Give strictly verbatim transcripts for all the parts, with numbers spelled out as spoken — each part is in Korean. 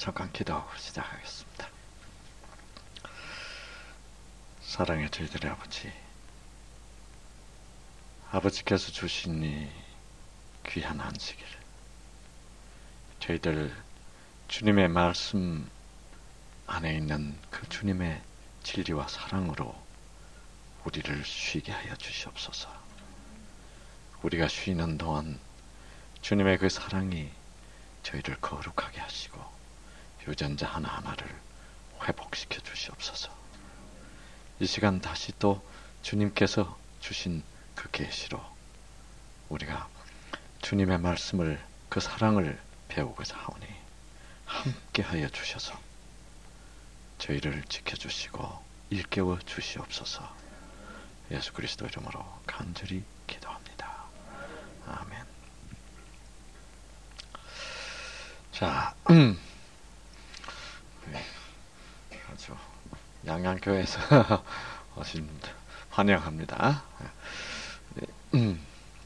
잠깐 기도 시작하겠습니다. 사랑의 저희들의 아버지, 아버지께서 주신 이 귀한 안식일, 저희들 주님의 말씀 안에 있는 그 주님의 진리와 사랑으로 우리를 쉬게 하여 주시옵소서. 우리가 쉬는 동안 주님의 그 사랑이 저희를 거룩하게 하시고 유전자 하나하나를 회복시켜 주시옵소서. 이 시간 다시 또 주님께서 주신 그 계시로 우리가 주님의 말씀을, 그 사랑을 배우고자 하오니 함께 하여 주셔서 저희를 지켜주시고 일깨워 주시옵소서. 예수 그리스도 이름으로 간절히 기도합니다. 아멘. 자, 음, 아주 양양교회에서 오신 분들 환영합니다. 음,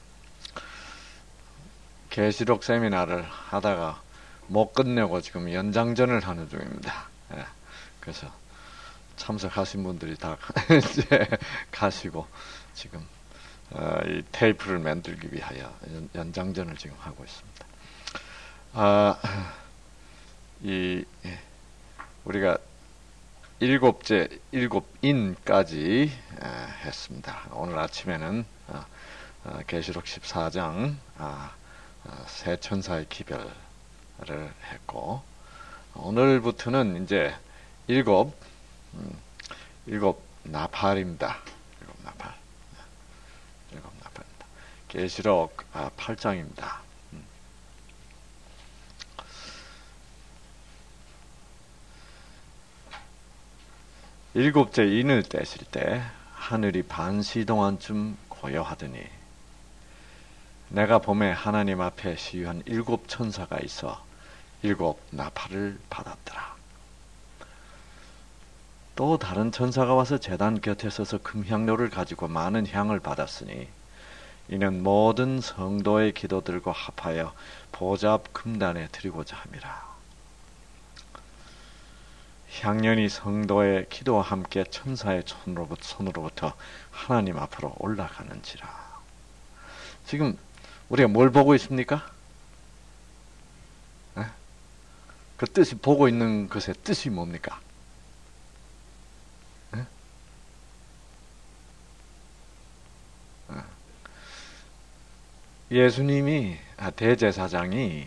계시록 세미나를 하다가 못 끝내고 지금 연장전을 하는 중입니다. 예, 그래서 참석하신 분들이 다 이제 가시고 지금 어, 이 테이프를 만들기 위하여 연, 연장전을 지금 하고 있습니다. 아, 이 우리가 일곱째 일곱 인까지 아, 했습니다. 오늘 아침에는 아, 아, 계시록 십사 장 아, 아, 새 천사의 기별을 했고, 오늘부터는 이제 일곱 음, 일곱 나팔입니다. 일곱 나팔, 일곱 나팔입니다. 계시록 아, 팔 장입니다. 음. 일곱째 인을 떼실 때 하늘이 반시 동안쯤 고요하더니 내가 봄에 하나님 앞에 시위한 일곱 천사가 있어 일곱 나팔을 받았더라. 또 다른 천사가 와서 제단 곁에 서서 금향로를 가지고 많은 향을 받았으니 이는 모든 성도의 기도들과 합하여 보좌 앞 금단에 드리고자 함이라. 향연이 성도의 기도와 함께 천사의 손으로부터, 손으로부터 하나님 앞으로 올라가는지라. 지금 우리가 뭘 보고 있습니까? 네? 그 뜻이, 보고 있는 것의 뜻이 뭡니까? 네? 네. 예수님이, 아, 대제사장이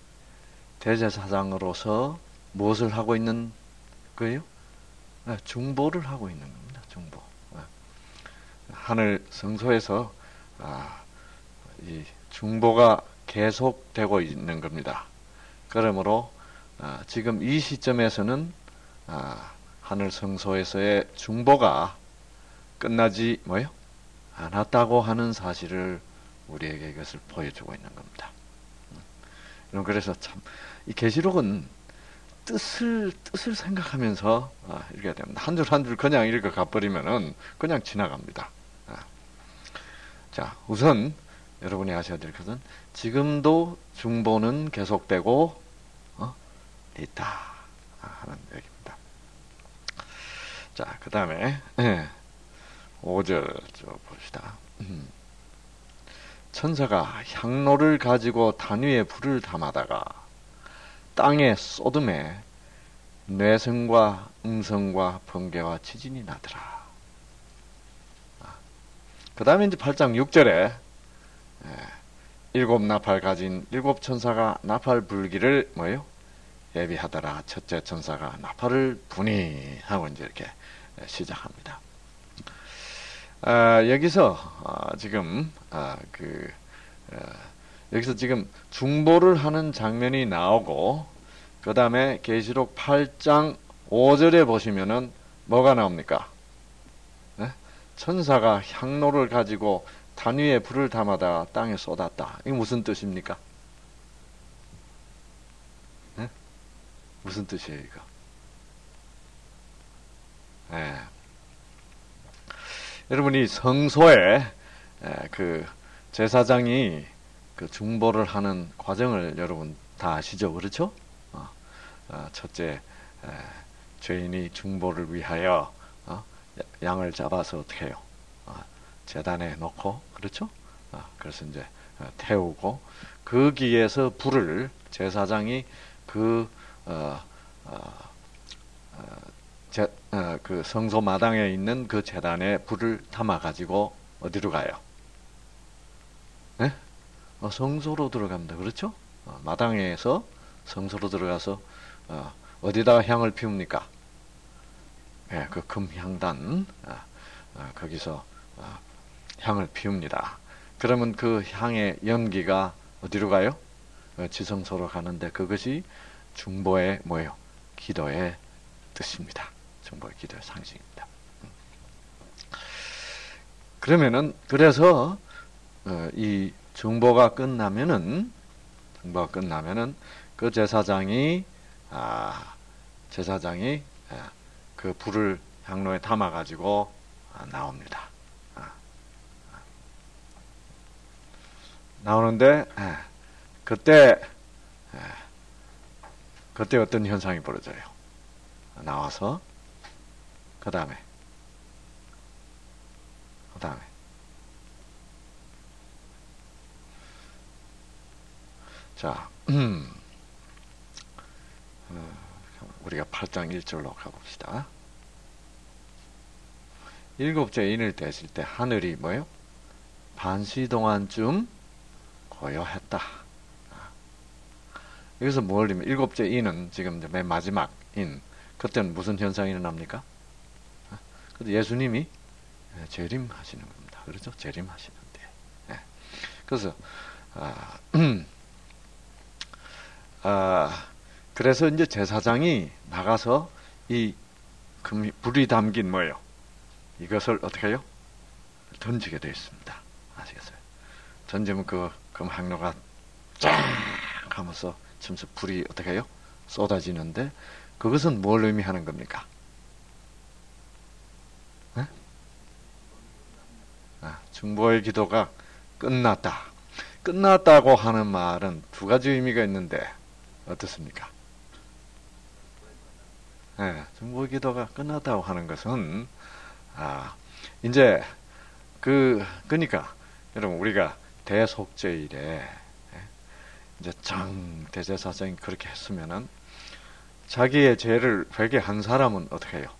대제사장으로서 무엇을 하고 있는 거예요? 네, 중보를 하고 있는 겁니다. 중보. 네. 하늘 성소에서 아, 이 중보가 계속되고 있는 겁니다. 그러므로 아, 지금 이 시점에서는 아, 하늘 성소에서의 중보가 끝나지 뭐요? 않았다고 하는 사실을 우리에게 이것을 보여주고 있는 겁니다. 음. 그래서 참 이 계시록은 뜻을 뜻을 생각하면서 아, 읽어야 됩니다. 한 줄 한 줄 그냥 읽어 가버리면은 그냥 지나갑니다. 아. 자, 우선 여러분이 아셔야 될 것은 지금도 중보는 계속되고 어? 있다 하는 얘기입니다. 자, 그 다음에 예, 오 절 좀 봅시다. 음. 천사가 향로를 가지고 단 위에 불을 담아다가 땅에 쏟음에 뇌성과 음성과 번개와 지진이 나더라. 아. 그 다음에 이제 팔 장 육 절에 예, 일곱 나팔 가진 일곱 천사가 나팔 불기를 뭐요? 예비하더라. 첫째 천사가 나팔을 부니 하고 이제 이렇게 시작합니다. 아, 여기서 아, 지금 아, 그 아, 여기서 지금 중보를 하는 장면이 나오고 그 다음에 계시록 팔 장 오 절에 보시면은 뭐가 나옵니까? 네? 천사가 향로를 가지고 단 위에 불을 담아다 땅에 쏟았다. 이게 무슨 뜻입니까? 네? 무슨 뜻이에요, 이거? 네. 여러분이 성소에 그 제사장이 그 중보를 하는 과정을 여러분 다 아시죠? 그렇죠? 어. 어, 첫째 에, 죄인이 중보를 위하여 어, 양을 잡아서 어떻게 해요? 어, 제단에 놓고 그렇죠? 어, 그래서 이제 어, 태우고 거기에서 불을 제사장이 그 어, 어, 어, 제, 어, 그 성소 마당에 있는 그 제단에 불을 담아 가지고 어디로 가요? 네? 어, 성소로 들어갑니다. 그렇죠? 어, 마당에서 성소로 들어가서 어, 어디다가 향을 피웁니까? 네, 그 금향단 어, 어, 거기서 어, 향을 피웁니다. 그러면 그 향의 연기가 어디로 가요? 어, 지성소로 가는데 그것이 중보의 뭐예요? 기도의 뜻입니다. 중보의 기도의 상징입니다. 그러면은 그래서 어, 이 중보가 끝나면은 중보가 끝나면은 그 제사장이 아 제사장이 아, 그 불을 향로에 담아 가지고 아, 나옵니다. 아, 나오는데 아, 그때 아, 그때 어떤 현상이 벌어져요? 나와서 그 다음에 그 다음에 자 음, 어, 우리가 팔 장 일 절로 가봅시다. 일곱째 인을 떼실 때 하늘이 뭐요? 반시 동안쯤 고요했다. 여기서 뭘 의미? 일곱째 인은 지금 맨 마지막 인. 그때는 무슨 현상이 일어납니까? 그래도 예수님이 재림하시는 겁니다. 그렇죠? 재림하시는데. 네. 그래서 아, 아, 그래서 이제 제사장이 나가서 이 금, 불이 담긴 뭐예요? 이것을 어떻게 해요? 던지게 되어 있습니다. 아시겠어요? 던지면 그 금항로가 쫙 하면서 점점 불이 어떻게 해요? 쏟아지는데 그것은 뭘 의미하는 겁니까? 네? 아, 중보의 기도가 끝났다. 끝났다고 하는 말은 두 가지 의미가 있는데 어떻습니까? 네, 중보의 기도가 끝났다고 하는 것은 아, 이제 그 그러니까 여러분 우리가 대속죄일에 이제 장 대제사장이 그렇게 했으면은 자기의 죄를 회개한 사람은 어떻게 해요?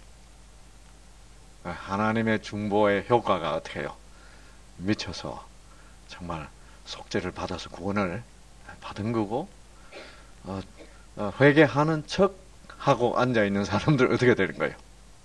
하나님의 중보의 효과가 어떻게 해요? 미쳐서 정말 속죄를 받아서 구원을 받은 거고 어, 어, 회개하는 척 하고 앉아 있는 사람들 어떻게 되는 거예요?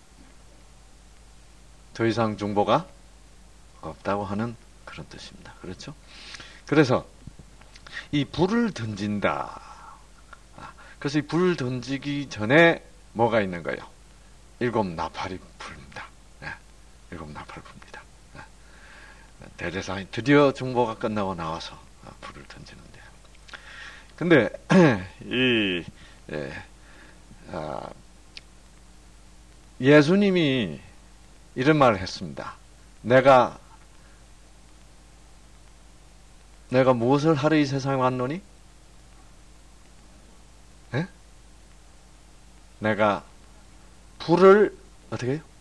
더 이상 중보가 없다고 하는 그런 뜻입니다. 그렇죠? 그래서 이 불을 던진다. 그래서 이 불을 던지기 전에 뭐가 있는 거예요? 일곱 나팔이 불립니다. 네, 일곱 나팔 불립니다. 네. 대제사장이 드디어 중보가 끝나고 나와서 불을 던지는데. 근데 이 예, 아, 예수님이 이런 말을 했습니다. 내가 내가 무엇을 하러 이 세상에 왔노니? 네? 내가 불을 어떻게 해요?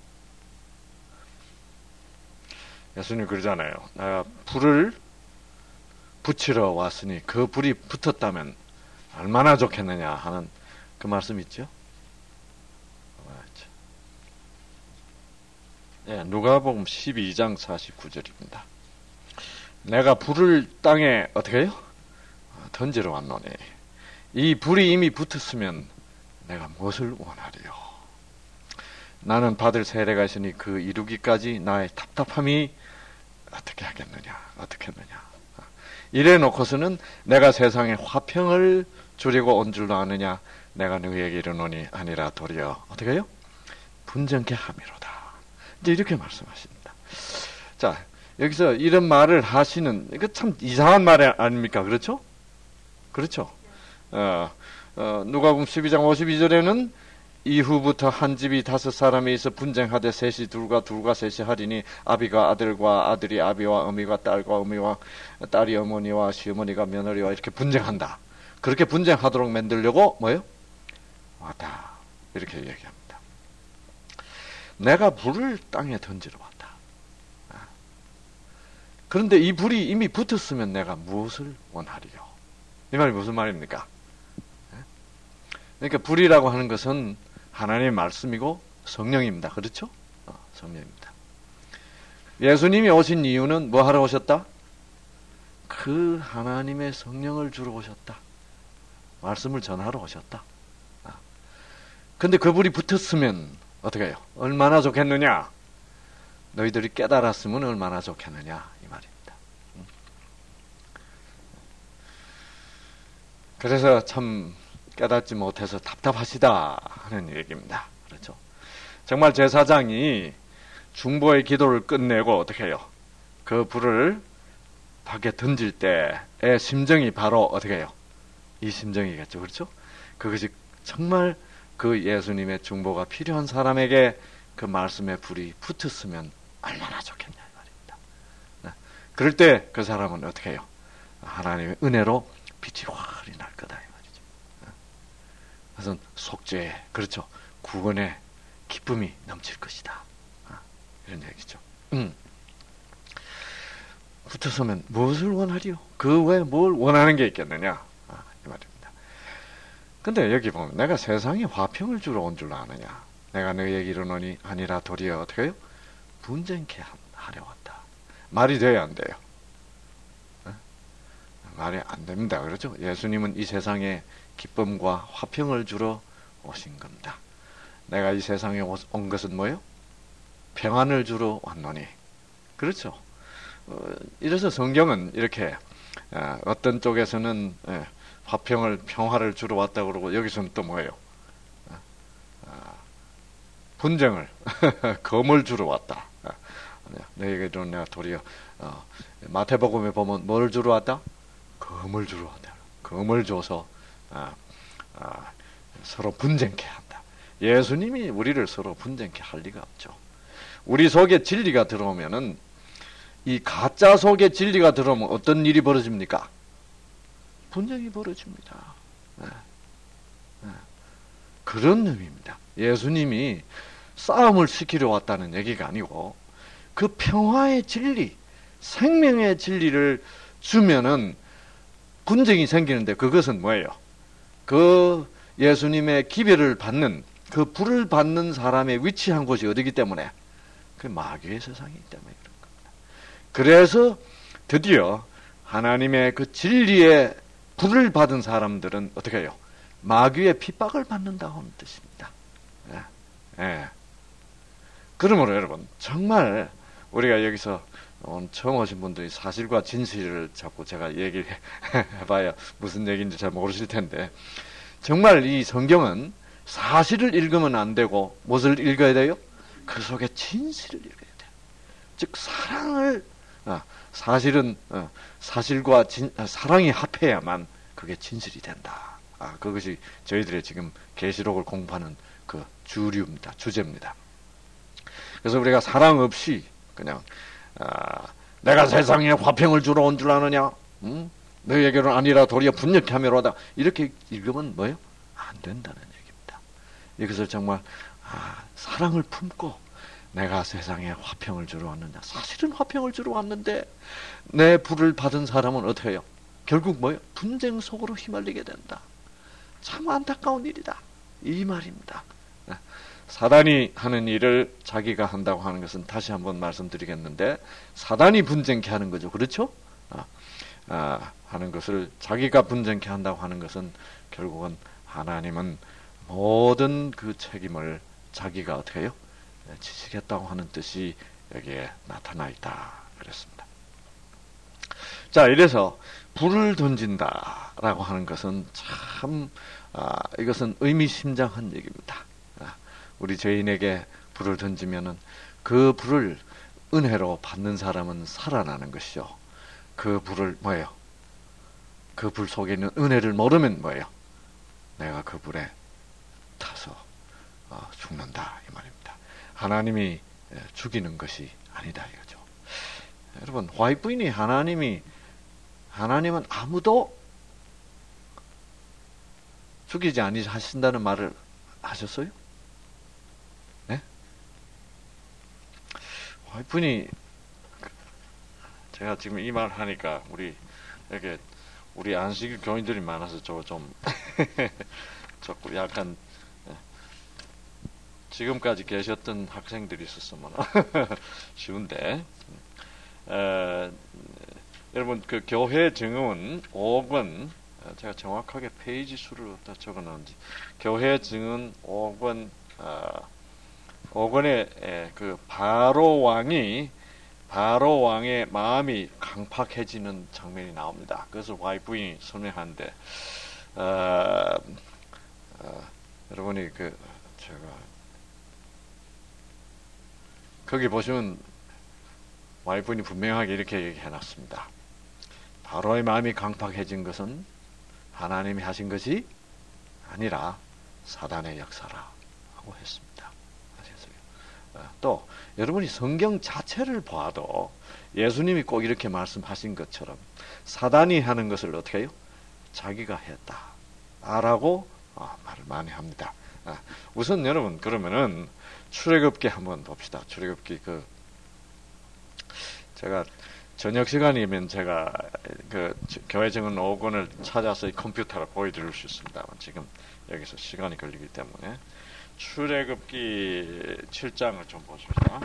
예수님 그러잖아요. 내가 불을 붙이러 왔으니 그 불이 붙었다면 얼마나 좋겠느냐 하는 그 말씀 있죠? 예, 누가복음 십이 장 사십구 절입니다. 내가 불을 땅에 어떻게 해요? 던지러 왔노니 이 불이 이미 붙었으면 내가 무엇을 원하리요? 나는 받을 세례가 있으니 그 이루기까지 나의 답답함이 어떻게 하겠느냐? 어떻게 했느냐? 이래 놓고서는 내가 세상에 화평을 주려고 온 줄로 아느냐? 내가 너희에게 이르노니 아니라 도리어 어떻게 해요? 분정케 함이로다. 이제 이렇게 말씀하십니다. 자, 여기서 이런 말을 하시는, 이거 참 이상한 말 아닙니까? 그렇죠? 그렇죠? 어, 어, 누가복음 십이 장 오십이 절에는 이후부터 한 집이 다섯 사람이 있어 분쟁하되 셋이 둘과 둘과 셋이 하리니 아비가 아들과 아들이 아비와 어미가 딸과 어미와 딸이 어머니와 시어머니가 며느리와 이렇게 분쟁한다. 그렇게 분쟁하도록 만들려고 뭐예요? 왔다. 이렇게 얘기합니다. 내가 불을 땅에 던지러 왔다. 그런데 이 불이 이미 붙었으면 내가 무엇을 원하리요? 이 말이 무슨 말입니까? 그러니까 불이라고 하는 것은 하나님의 말씀이고 성령입니다. 그렇죠? 어, 성령입니다. 예수님이 오신 이유는 뭐 하러 오셨다? 그 하나님의 성령을 주러 오셨다. 말씀을 전하러 오셨다. 아. 근데 그 불이 붙었으면 어떻게 해요? 얼마나 좋겠느냐? 너희들이 깨달았으면 얼마나 좋겠느냐? 이 말입니다. 그래서 참 깨닫지 못해서 답답하시다 하는 얘기입니다. 그렇죠? 정말 제사장이 중보의 기도를 끝내고 어떻게 해요? 그 불을 밖에 던질 때의 심정이 바로 어떻게 해요? 이 심정이겠죠. 그렇죠? 그것이 정말 그 예수님의 중보가 필요한 사람에게 그 말씀의 불이 붙었으면 얼마나 좋겠냐 이 말입니다. 네. 그럴 때 그 사람은 어떻게 해요? 하나님의 은혜로 빛이 활이 날 거다 이 말이죠. 네. 그래서 속죄, 그렇죠? 구원의 기쁨이 넘칠 것이다. 아, 이런 얘기죠. 음. 붙어서면 무엇을 원하리요? 그 외에 뭘 원하는 게 있겠느냐? 아, 이 말입니다. 근데 여기 보면 내가 세상에 화평을 주러 온 줄 아느냐? 내가 너희에게 이르노니 아니라 도리어 어떻게 해요? 분쟁케 하려 왔다. 말이 돼야 안 돼요? 네? 말이 안 됩니다. 그렇죠? 예수님은 이 세상에 기쁨과 화평을 주러 오신 겁니다. 내가 이 세상에 온 것은 뭐예요? 평안을 주러 왔노니. 그렇죠? 어, 이래서 성경은 이렇게 어, 어떤 쪽에서는 예, 화평을 평화를 주러 왔다 그러고 여기서는 또 뭐예요? 어, 어, 분쟁을 검을 주러 왔다. 어, 너희에게는 내가 도리어 어, 마태복음에 보면 뭘 주러 왔다? 검을 주러 왔다. 검을 줘서 어, 어, 서로 분쟁케 한다. 예수님이 우리를 서로 분쟁케 할 리가 없죠. 우리 속에 진리가 들어오면은 이 가짜 속에 진리가 들어오면 어떤 일이 벌어집니까? 분쟁이 벌어집니다. 네. 네. 그런 의미입니다. 예수님이 싸움을 시키려 왔다는 얘기가 아니고 그 평화의 진리, 생명의 진리를 주면은 분쟁이 생기는데 그것은 뭐예요? 그 예수님의 기별을 받는 그 불을 받는 사람의 위치한 곳이 어디기 때문에? 그 마귀의 세상이기 때문에 그런 겁니다. 그래서 드디어 하나님의 그 진리의 불을 받은 사람들은 어떻게 해요? 마귀의 핍박을 받는다고 하는 뜻입니다. 예. 예. 그러므로 여러분 정말 우리가 여기서 오늘 처음 오신 분들이 사실과 진실을 자꾸 제가 얘기를 해봐야 무슨 얘기인지 잘 모르실 텐데 정말 이 성경은 사실을 읽으면 안 되고 무엇을 읽어야 돼요? 그 속에 진실을 읽어야 돼요. 즉 사랑을 어, 사실은 어, 사실과 진, 어, 사랑이 합해야만 그게 진실이 된다. 아, 그것이 저희들의 지금 계시록을 공부하는 그 주류입니다. 주제입니다. 그래서 우리가 사랑 없이 그냥 아, 내가 세상에 화평을 주러 온 줄 아느냐? 응? 너희에게는 아니라 도리어 분열케 하며 오다. 이렇게 읽으면 뭐예요? 안 된다는 얘기입니다. 이것을 정말 아, 사랑을 품고 내가 세상에 화평을 주러 왔느냐? 사실은 화평을 주러 왔는데 내 불을 받은 사람은 어떻게 해요? 결국 뭐예요? 분쟁 속으로 휘말리게 된다. 참 안타까운 일이다. 이 말입니다. 사단이 하는 일을 자기가 한다고 하는 것은 다시 한번 말씀드리겠는데 사단이 분쟁케 하는 거죠. 그렇죠? 아, 아, 하는 것을 자기가 분쟁케 한다고 하는 것은 결국은 하나님은 모든 그 책임을 자기가 어떻게 해요? 지시겠다고 하는 뜻이 여기에 나타나 있다. 그랬습니다. 자, 이래서 불을 던진다라고 하는 것은 참 아, 이것은 의미심장한 얘기입니다. 아, 우리 죄인에게 불을 던지면은 그 불을 은혜로 받는 사람은 살아나는 것이죠. 그 불을 뭐예요? 그 불 속에 있는 은혜를 모르면 뭐예요? 내가 그 불에 타서 어, 죽는다 이 말입니다. 하나님이 죽이는 것이 아니다 이거죠. 여러분 화이트 부인이 하나님이 하나님은 아무도 죽이지 아니하신다는 말을 하셨어요? 네? 와이프니, 제가 지금 이 말 하니까 우리 이렇게 우리 안식 교인들이 많아서 저 좀 자꾸 약간 지금까지 계셨던 학생들이 있었으면 쉬운데. 에, 여러분 그 교회 증언 오 권, 제가 정확하게 페이지 수를 어디다 적어놨는지, 교회 증언 오 권, 어, 오 권에 에, 그 바로 왕이 바로 왕의 마음이 강팍해지는 장면이 나옵니다. 그것을 와이프인이 설명하는데, 어, 어, 여러분이 그 제가 거기 보시면 와이프인이 분명하게 이렇게 얘기해놨습니다. 바로의 마음이 강팍해진 것은 하나님이 하신 것이 아니라 사단의 역사라고 했습니다. 아시겠어요? 어, 또 여러분이 성경 자체를 봐도 예수님이 꼭 이렇게 말씀하신 것처럼 사단이 하는 것을 어떻게 해요? 자기가 했다 라고 어, 말을 많이 합니다. 어, 우선 여러분 그러면은 출애굽기 한번 봅시다. 출애굽기 그 제가 저녁 시간이면 제가 그 교회 증언 오 권을 찾아서 이 컴퓨터로 보여드릴 수 있습니다. 지금 여기서 시간이 걸리기 때문에 출애굽기 칠 장을 좀 보십시다.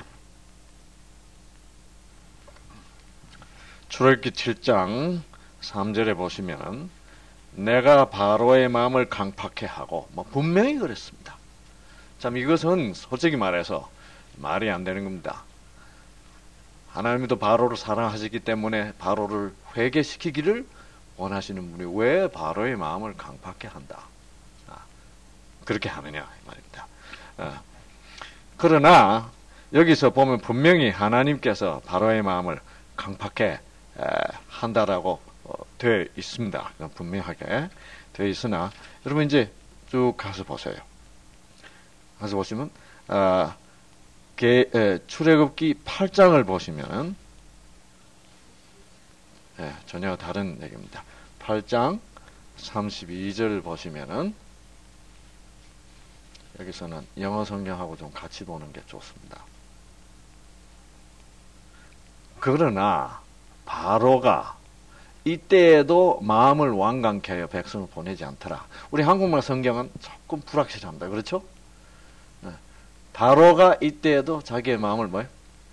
출애굽기 칠 장 삼 절에 보시면 내가 바로의 마음을 강팍해 하고 뭐 분명히 그랬습니다. 참 이것은 솔직히 말해서 말이 안 되는 겁니다. 하나님도 바로를 사랑하시기 때문에 바로를 회개시키기를 원하시는 분이 왜 바로의 마음을 강팍해 한다? 아, 그렇게 하느냐 이 말입니다. 아, 그러나 여기서 보면 분명히 하나님께서 바로의 마음을 강팍해 에, 한다라고 어, 되어 있습니다. 분명하게 되어 있으나 여러분 이제 쭉 가서 보세요. 가서 보시면 아, 게, 에, 출애굽기 팔 장을 보시면 예, 전혀 다른 얘기입니다. 팔 장 삼십이 절 보시면은 여기서는 영어 성경하고 좀 같이 보는 게 좋습니다. 그러나 바로가 이때에도 마음을 완강케 하여 백성을 보내지 않더라. 우리 한국말 성경은 조금 불확실합니다. 그렇죠? 바로가 이때에도 자기의 마음을 뭐예요?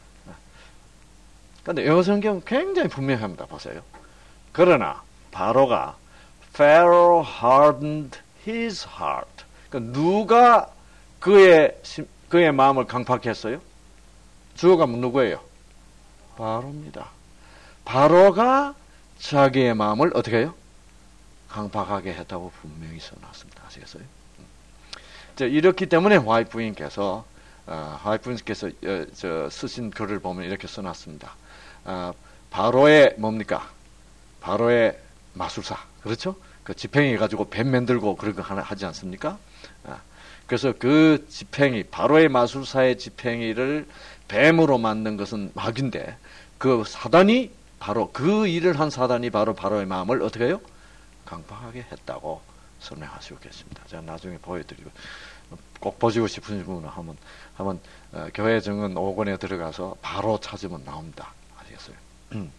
그런데 영어 성경은 굉장히 분명합니다. 보세요. 그러나 바로가 Pharaoh hardened his heart. 그러니까 누가 그의 그의 마음을 강팍했어요? 주어가 누구예요? 바로입니다. 바로가 자기의 마음을 어떻게 해요? 강팍하게 했다고 분명히 써놨습니다. 아시겠어요? 자, 이렇기 때문에 화이트 부인께서 어, 화이트 부인께서 어, 저 쓰신 글을 보면 이렇게 써놨습니다. 어, 바로의 뭡니까? 바로의 마술사, 그렇죠? 그 지팽이 가지고 뱀 만들고 그런 거 하나 하지 않습니까? 어, 그래서 그 지팽이, 바로의 마술사의 지팽이를 뱀으로 만든 것은 마귀인데 그 사단이 바로 그 일을 한 사단이 바로 바로의 마음을 어떻게 해요? 강팍하게 했다고 설명하시고 계십니다. 제가 나중에 보여드리고 꼭 보시고 싶으신 분은 한번 한번 어, 교회 증언 오 권에 들어가서 바로 찾으면 나옵니다. 아시겠어요? 음.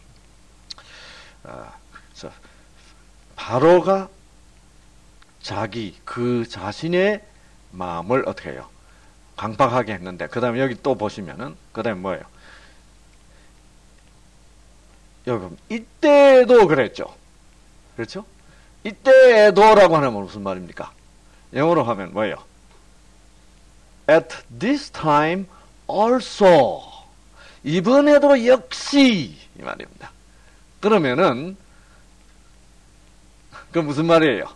어, 그래서 바로가 자기 그 자신의 마음을 어떻게 해요? 강팍하게 했는데 그 다음에 여기 또 보시면은 그 다음에 뭐예요? 여러분 이때도 그랬죠. 그렇죠? 이때에도라고 하면 무슨 말입니까? 영어로 하면 뭐예요? At this time also. 이번에도 역시 이 말입니다. 그러면은 그 무슨 말이에요?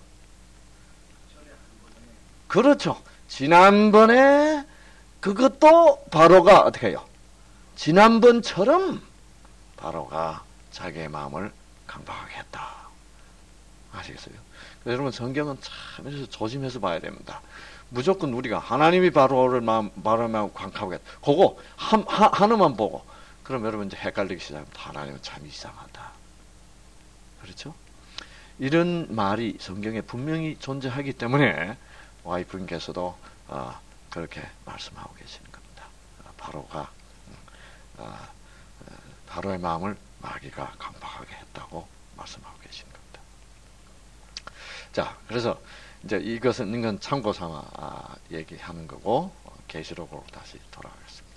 그렇죠. 지난번에 그것도 바로가 어떻게 해요? 지난번처럼 바로가 자기의 마음을 강팍하게 했다. 아시겠어요? 여러분 성경은 참 이래서 조심해서 봐야 됩니다. 무조건 우리가 하나님이 바로를 마음, 바로의 마음을 강팍하게 했다. 그거 한, 하, 하나만 보고 그럼 여러분 이제 헷갈리기 시작합니다. 하나님은 참 이상하다. 그렇죠? 이런 말이 성경에 분명히 존재하기 때문에 와이프님께서도 어, 그렇게 말씀하고 계시는 겁니다. 바로가 어, 바로의 마음을 마귀가 강박하게 했다고 말씀하고 계시는 겁니다. 자, 그래서 이제 이것은 이건 참고 삼아 아, 얘기하는 거고 계시록으로 다시 돌아가겠습니다.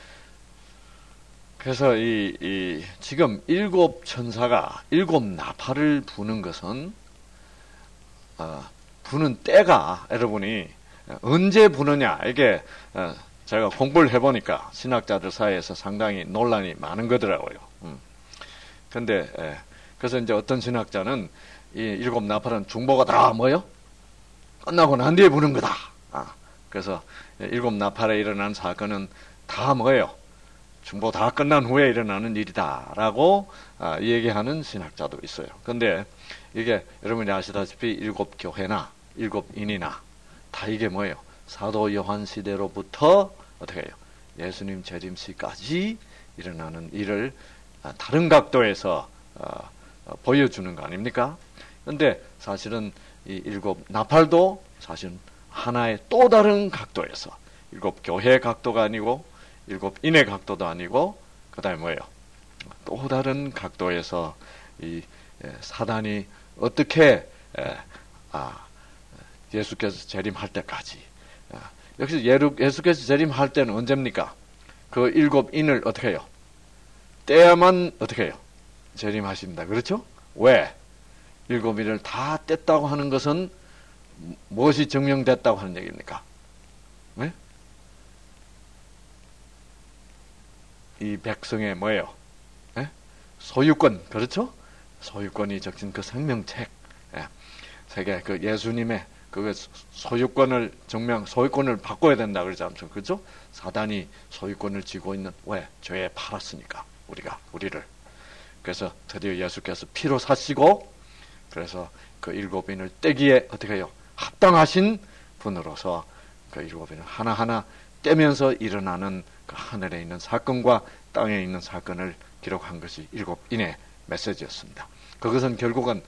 그래서 이, 이 지금 일곱 천사가 일곱 나팔을 부는 것은 어, 부는 때가 여러분이 언제 부느냐 이게 어, 제가 공부를 해보니까 신학자들 사이에서 상당히 논란이 많은 거더라고요. 음. 근데 예, 그래서 이제 어떤 신학자는 이 일곱 나팔은 중보가 다 뭐요? 끝나고 난 뒤에 부는 거다. 아, 그래서 일곱 나팔에 일어난 사건은 다 뭐예요? 중보 다 끝난 후에 일어나는 일이다라고 아, 얘기하는 신학자도 있어요. 근데 이게 여러분이 아시다시피 일곱 교회나 일곱 인이나 다 이게 뭐예요? 사도 요한 시대로부터 어떻게 해요? 예수님 재림 시까지 일어나는 일을 아, 다른 각도에서 어, 어, 보여주는 거 아닙니까? 근데 사실은 이 일곱 나팔도 사실은 하나의 또 다른 각도에서 일곱 교회의 각도가 아니고 일곱 인의 각도도 아니고 그 다음에 뭐예요? 또 다른 각도에서 이 사단이 어떻게 에, 아, 예수께서 재림할 때까지 아, 역시 예수께서 재림할 때는 언제입니까? 그 일곱 인을 어떻게 해요? 떼야만 어떻게 해요? 재림하십니다. 그렇죠? 왜? 일곱 인을 다 뗐다고 하는 것은 무엇이 증명됐다고 하는 얘기입니까? 네? 이 백성의 뭐예요? 네? 소유권, 그렇죠? 소유권이 적힌 그 생명책, 예. 세계 그 예수님의 그 소유권을 증명, 소유권을 바꿔야 된다 그러지 않죠? 그렇죠? 사단이 소유권을 쥐고 있는 왜? 죄에 팔았으니까 우리가 우리를. 그래서 드디어 예수께서 피로 사시고 그래서 그 일곱 인을 떼기에 어떻게 해요? 합당하신 분으로서 그 일곱 인을 하나하나 떼면서 일어나는 그 하늘에 있는 사건과 땅에 있는 사건을 기록한 것이 일곱 인의 메시지였습니다. 그것은 결국은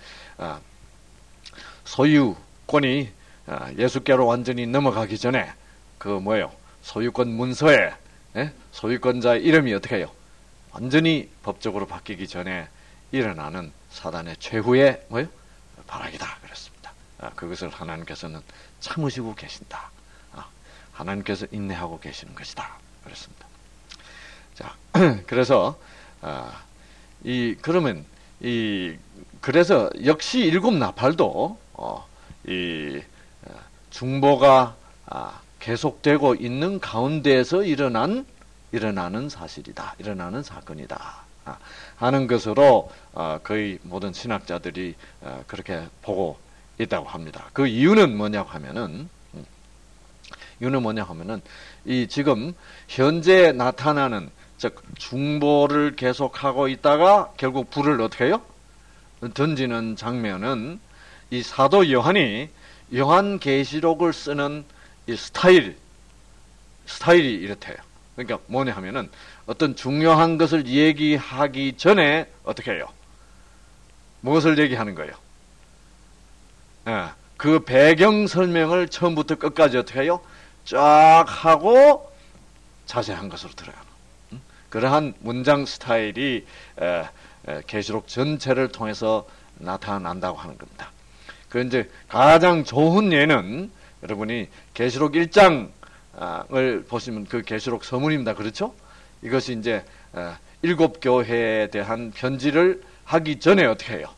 소유권이 예수께로 완전히 넘어가기 전에 그 뭐예요? 소유권 문서에 소유권자의 이름이 어떻게 해요? 완전히 법적으로 바뀌기 전에 일어나는 사단의 최후의 뭐예요? 발악이다 그랬습니다. 그것을 하나님께서는 참으시고 계신다. 하나님께서 인내하고 계시는 것이다 그랬습니다. 자, 그래서 아, 이 그러면 이 그래서 역시 일곱 나팔도 어, 이 중보가 아, 계속되고 있는 가운데에서 일어난 일어나는 사실이다, 일어나는 사건이다 아, 하는 것으로 어, 거의 모든 신학자들이 어, 그렇게 보고 있다고 합니다. 그 이유는 뭐냐고 하면은 음, 이유는 뭐냐 하면은 이 지금 현재 나타나는 즉 중보를 계속하고 있다가 결국 불을 어떻게 해요? 던지는 장면은 이 사도 요한이 요한계시록을 쓰는 이 스타일 스타일이 이렇대요. 그러니까 뭐냐 하면은 어떤 중요한 것을 얘기하기 전에 어떻게 해요? 무엇을 얘기하는 거예요? 예, 그 배경 설명을 처음부터 끝까지 어떻게 해요? 쫙 하고 자세한 것으로 들어가는 음? 그러한 문장 스타일이 계시록 전체를 통해서 나타난다고 하는 겁니다. 그 이제 가장 좋은 예는 여러분이 계시록 일 장을 보시면 그 계시록 서문입니다. 그렇죠? 이것이 이제 일곱 교회에 대한 편지를 하기 전에 어떻게 해요?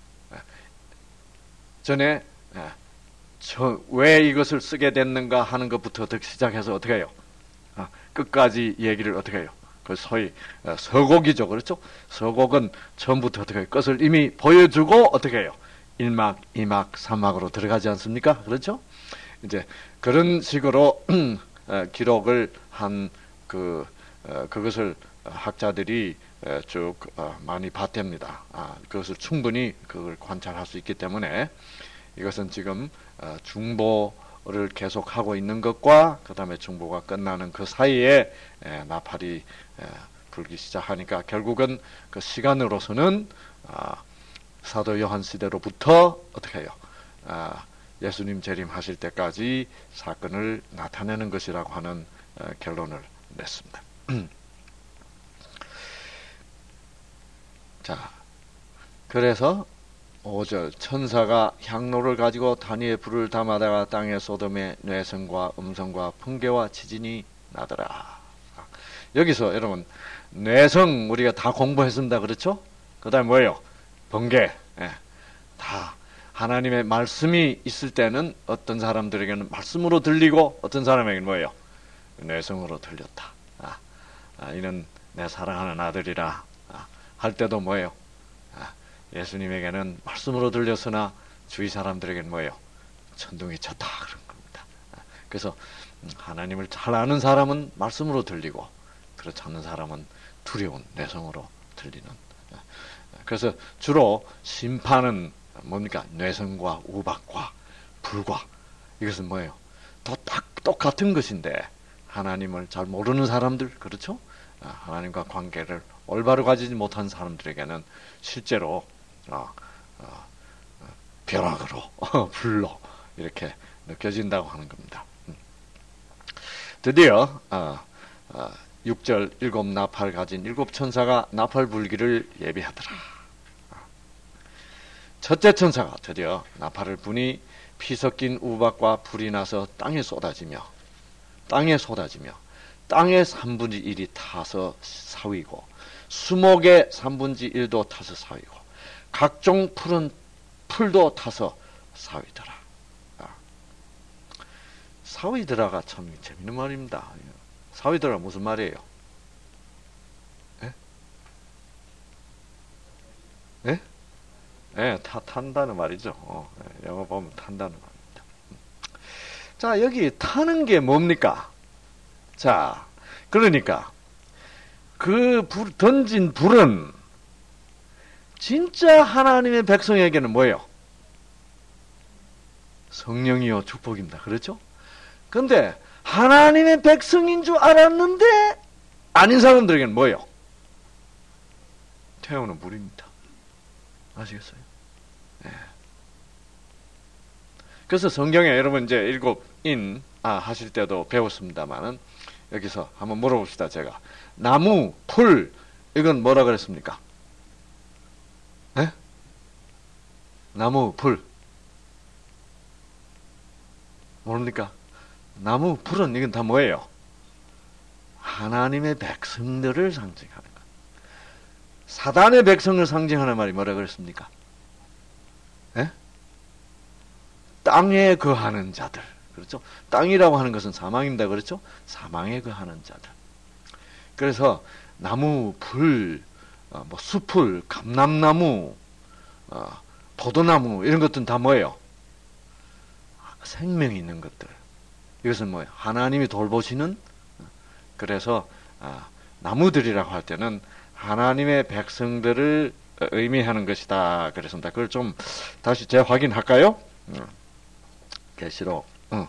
전에 왜 이것을 쓰게 됐는가 하는 것부터 시작해서 어떻게 해요? 끝까지 얘기를 어떻게 해요? 그 소위 서곡이죠. 그렇죠? 서곡은 처음부터 어떻게 해요? 것을 이미 보여주고 어떻게 해요? 일 막, 이 막, 삼 막으로 들어가지 않습니까? 그렇죠? 이제 그런 식으로 기록을 한 그 그것을 학자들이 쭉 많이 봤답니다. 아, 그것을 충분히 그걸 관찰할 수 있기 때문에 이것은 지금 중보를 계속하고 있는 것과 그 다음에 중보가 끝나는 그 사이에 나팔이 불기 시작하니까 결국은 그 시간으로서는 사도 요한 시대로부터 어떻게 해요? 예수님 재림하실 때까지 사건을 나타내는 것이라고 하는 결론을 냈습니다. 자, 그래서 오 절 천사가 향로를 가지고 단위의 불을 담아다가 땅에 소돔의 뇌성과 음성과 풍계와 지진이 나더라. 여기서 여러분 뇌성 우리가 다 공부했습니다. 그렇죠? 그 다음에 뭐예요? 번개. 예, 다 하나님의 말씀이 있을 때는 어떤 사람들에게는 말씀으로 들리고 어떤 사람에게는 뭐예요? 뇌성으로 들렸다. 아, 아, 이는 내 사랑하는 아들이라 아, 할 때도 뭐예요? 아, 예수님에게는 말씀으로 들렸으나 주위 사람들에게는 뭐예요? 천둥이 쳤다 그런 겁니다. 아, 그래서 하나님을 잘 아는 사람은 말씀으로 들리고 그렇지 않는 사람은 두려운 뇌성으로 들리는. 그래서 주로 심판은 뭡니까? 뇌성과 우박과 불과. 이것은 뭐예요? 다 딱 똑같은 것인데 하나님을 잘 모르는 사람들, 그렇죠? 하나님과 관계를 올바로 가지지 못한 사람들에게는 실제로 어, 어, 벼락으로 불로 이렇게 느껴진다고 하는 겁니다. 드디어 어, 어, 육 절 일곱 나팔 가진 일곱 천사가 나팔 불기를 예비하더라. 첫째 천사가 드디어 나팔을 부니 피 섞인 우박과 불이 나서 땅에 쏟아지며 땅에 쏟아지며 땅의 삼분의 일이 타서 사위고 수목의 삼분의 일도 타서 사위고 각종 푸른 풀도 타서 사위더라. 사위더라가 참 재밌는 말입니다. 사위더라 무슨 말이에요? 예? 예? 예, 타, 탄다는 말이죠. 어, 예, 영어 보면 탄다는 말입니다. 자, 여기 타는 게 뭡니까? 자, 그러니까 그 불, 던진 불은 진짜 하나님의 백성에게는 뭐예요? 성령이요 축복입니다. 그렇죠? 근데 하나님의 백성인 줄 알았는데 아닌 사람들에게는 뭐예요? 태우는 불입니다. 아시겠어요? 네. 그래서 성경에 여러분 이제 일곱 인 아, 하실 때도 배웠습니다만은 여기서 한번 물어봅시다. 제가 나무, 풀 이건 뭐라 그랬습니까? 네? 나무, 풀 모릅니까? 나무, 풀은 이건 다 뭐예요? 하나님의 백성들을 상징하는 것. 사단의 백성을 상징하는 말이 뭐라 그랬습니까? 예? 땅에 거하는 자들. 그렇죠? 땅이라고 하는 것은 사망입니다. 그렇죠? 사망에 거하는 자들. 그래서 나무, 풀, 어, 뭐 수풀, 감람나무, 어, 포도나무 이런 것들은 다 뭐예요? 생명이 있는 것들. 이것은 뭐예요? 하나님이 돌보시는. 그래서 아, 나무들이라고 할 때는 하나님의 백성들을 의미하는 것이다. 그랬습니다. 그걸 좀 다시 재확인할까요? 계시록. 응.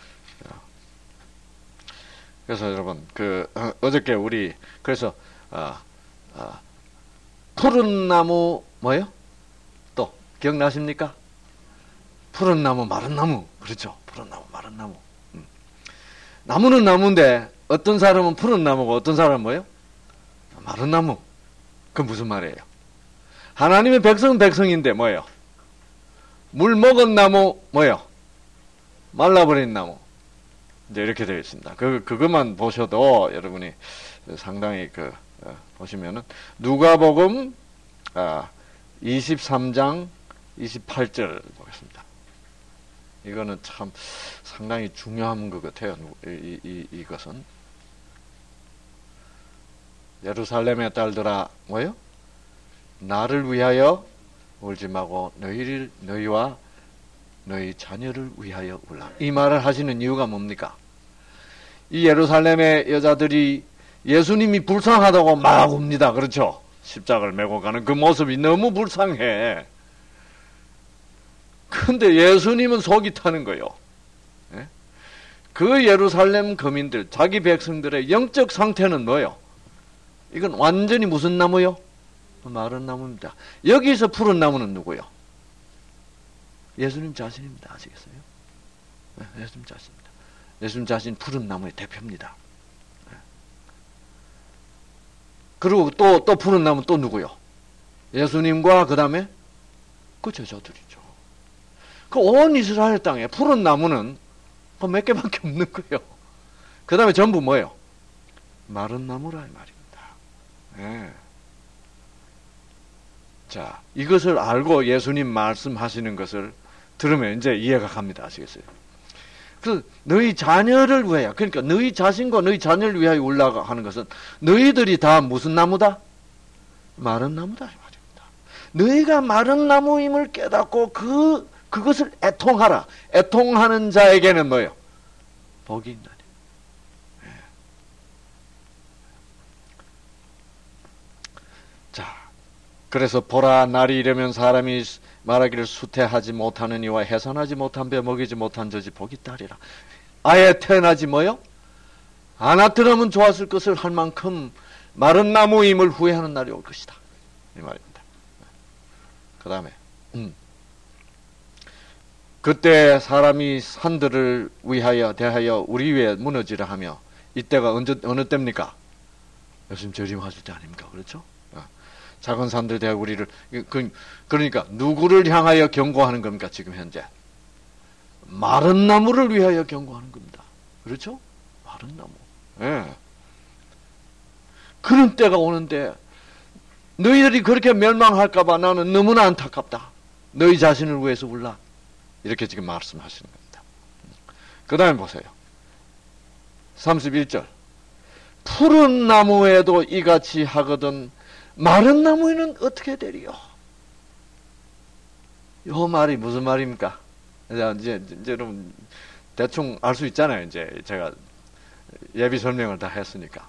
그래서 여러분 그 어, 어저께 우리 그래서 어, 어, 푸른 나무 뭐예요? 또 기억나십니까? 푸른 나무, 마른 나무. 그렇죠? 푸른 나무, 마른 나무. 음. 나무는 나무인데 어떤 사람은 푸른 나무고 어떤 사람은 뭐예요? 마른 나무. 그 무슨 말이에요? 하나님의 백성은 백성인데 뭐예요? 물 먹은 나무 뭐예요? 말라버린 나무. 이제 이렇게 되어 있습니다. 그 그것만 보셔도 여러분이 상당히 그 어, 보시면은 누가복음 아, 이십삼 장 이십팔 절 보겠습니다. 이거는 참 상당히 중요한 것 같아요. 이, 이, 이것은 예루살렘의 딸들아 뭐요? 나를 위하여 울지 말고 너희를 너희와 너희 자녀를 위하여 울라. 이 말을 하시는 이유가 뭡니까? 이 예루살렘의 여자들이 예수님이 불쌍하다고 막 웁니다. 그렇죠? 십자가를 메고 가는 그 모습이 너무 불쌍해. 근데 예수님은 속이 타는 거예요. 예? 그 예루살렘 거민들, 자기 백성들의 영적 상태는 뭐예요? 이건 완전히 무슨 나무요? 마른 나무입니다. 여기서 푸른 나무는 누구요? 예수님 자신입니다. 아시겠어요? 네, 예수님 자신입니다. 예수님 자신 푸른 나무의 대표입니다. 네. 그리고 또, 또 푸른 나무 또 누구요? 예수님과 그 다음에 그 제자들이죠. 그 온 이스라엘 땅에 푸른 나무는 몇 개밖에 없는 거예요. 그 다음에 전부 뭐예요? 마른 나무라 이 말입니다. 네. 자, 이것을 알고 예수님 말씀하시는 것을 들으면 이제 이해가 갑니다. 아시겠어요? 그 너희 자녀를 위하여, 그러니까 너희 자신과 너희 자녀를 위하여 올라가는 것은 너희들이 다 무슨 나무다? 마른 나무다 이 말입니다. 너희가 마른 나무임을 깨닫고 그 그것을 애통하라. 애통하는 자에게는 뭐예요? 복이 있나니. 네. 자, 그래서 보라, 날이 이르면 사람이 말하기를 수태하지 못하는 이와 해산하지 못한 배 먹이지 못한 저지 복이 있다리라. 아예 태어나지 뭐요? 안 왔더라면 좋았을 것을 할 만큼 마른 나무임을 후회하는 날이 올 것이다. 이 말입니다. 그 다음에 음. 그때 사람이 산들을 위하여 대하여 우리 위에 무너지라 하며, 이때가 언제, 어느 때입니까? 예수님 재림하실 때 아닙니까? 그렇죠? 작은 산들 대하여 우리를, 그러니까 누구를 향하여 경고하는 겁니까? 지금 현재 마른 나무를 위하여 경고하는 겁니다. 그렇죠? 마른 나무. 예. 그런 때가 오는데 너희들이 그렇게 멸망할까봐 나는 너무나 안타깝다. 너희 자신을 위해서 울라. 이렇게 지금 말씀하시는 겁니다. 그 다음에 보세요. 삼십일 절. 푸른 나무에도 이같이 하거든 마른 나무에는 어떻게 되리요? 이 말이 무슨 말입니까? 이제, 이제 여러분 대충 알 수 있잖아요. 이제 제가 예비 설명을 다 했으니까.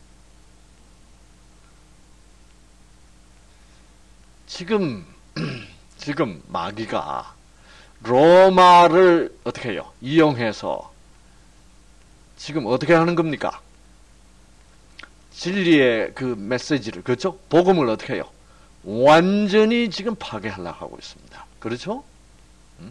지금 지금 마귀가 로마를 어떻게 해요? 이용해서 지금 어떻게 하는 겁니까? 진리의 그 메시지를, 그렇죠? 복음을 어떻게 해요? 완전히 지금 파괴하려고 하고 있습니다. 그렇죠? 음?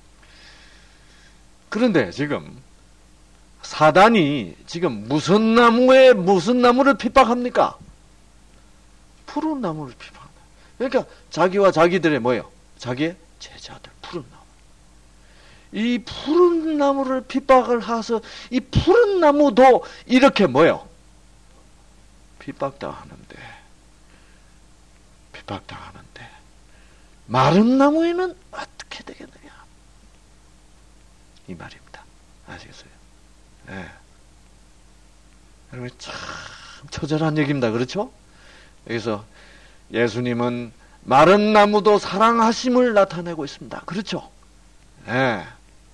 그런데 지금 사단이 지금 무슨 나무에 무슨 나무를 핍박합니까? 푸른 나무를 핍박합니다. 그러니까 자기와 자기들의 뭐예요? 자기의 제자들, 푸른 나무. 이 푸른 나무를 핍박을 해서 이 푸른 나무도 이렇게 뭐예요? 핍박당하는데, 핍박당하는데 마른 나무에는 어떻게 되겠느냐? 이 말입니다. 아시겠어요? 네. 여러분 참 처절한 얘기입니다. 그렇죠? 여기서 예수님은 마른 나무도 사랑하심을 나타내고 있습니다. 그렇죠? 네.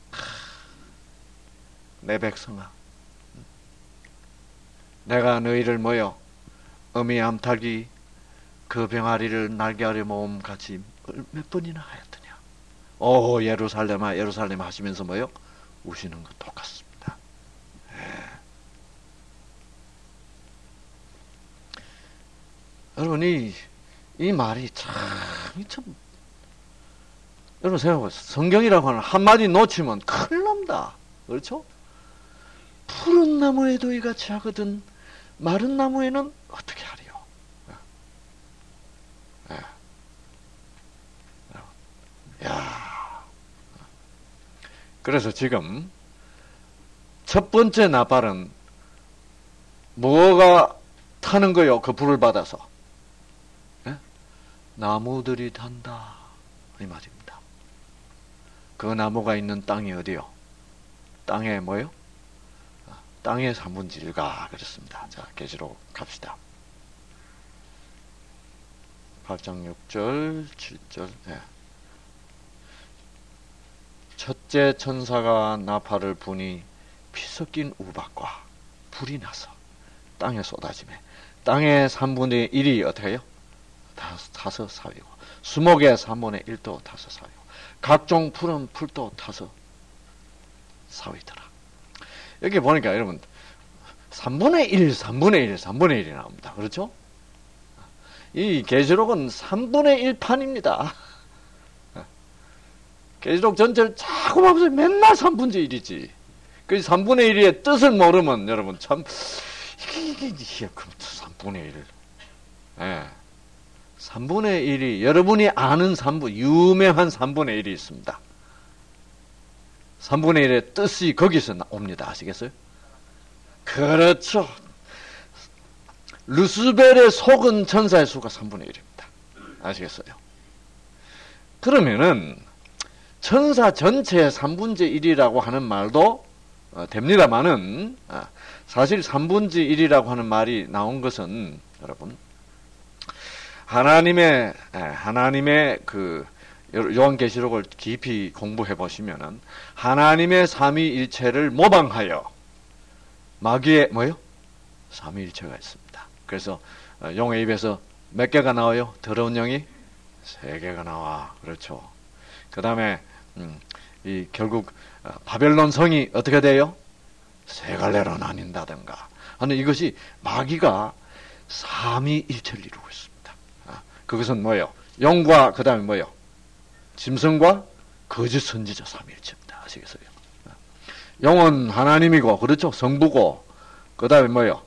내 백성아, 내가 너희를 뭐요? 어미 암탉이 그 병아리를 날개 아래 모음 같이 몇 번이나 하였더냐? 오 예루살렘아 예루살렘 하시면서 뭐요? 우시는 것 똑같습니다. 네. 여러분 이, 이 말이 참, 참 여러분 생각해보세요. 성경이라고 하는 한마디 놓치면 큰일 납니다. 그렇죠? 푸른 나무에도 이같이 하거든 마른 나무에는 어떻게 하리요? 네. 네. 야. 그래서 지금 첫 번째 나팔은 뭐가 타는 거요? 그 불을 받아서 네? 나무들이 탄다 이 말입니다. 그 나무가 있는 땅이 어디요? 땅에 뭐요? 땅의 삼분의 일가 그렇습니다. 자, 계시록 갑시다. 팔 장 육 절, 칠 절. 네. 첫째 천사가 나팔을 부니 피 섞인 우박과 불이 나서 땅에 쏟아지매 땅의 삼분의 일이 어떻게 해요? 타서 사위고 수목의 삼분의 일도 타서 사위고 각종 푸른 풀도 타서 사위더라. 여기 보니까 여러분 삼분의 일, 삼분의 일, 삼분의 일이 나옵니다. 그렇죠? 이 계시록은 삼분의 일 판입니다. 계시록 전체를 자꾸 보면서 맨날 삼분의 일이지. 그 삼분의 일의 뜻을 모르면 여러분 참 이게 이게 삼분의 일. 예. 삼분의 일이 여러분이 아는 삼분 유명한 삼분의 일이 있습니다. 삼분의 일의 뜻이 거기서 나옵니다. 아시겠어요? 그렇죠. 루스벨의 속은 천사의 수가 삼분의 일입니다. 아시겠어요? 그러면은 천사 전체의 삼분의 일이라고 하는 말도 어, 됩니다만은 아, 사실 삼분의 일이라고 하는 말이 나온 것은 여러분 하나님의 에, 하나님의 그 요한계시록을 깊이 공부해 보시면은 하나님의 삼위일체를 모방하여 마귀의 뭐요? 삼위일체가 있습니다. 그래서 어, 용의 입에서 몇 개가 나와요? 더러운 영이 세 개가 나와. 그렇죠. 그 다음에 음, 이 결국 어, 바벨론 성이 어떻게 돼요? 세 갈래로 나뉜다든가 하는 이것이 마귀가 삼위일체를 이루고 있습니다. 아, 그것은 뭐예요? 영과 그 다음에 뭐예요? 짐승과 거짓 선지자 삼위일체입니다. 아시겠어요? 아, 영은 하나님이고 그렇죠? 성부고 그 다음에 뭐예요?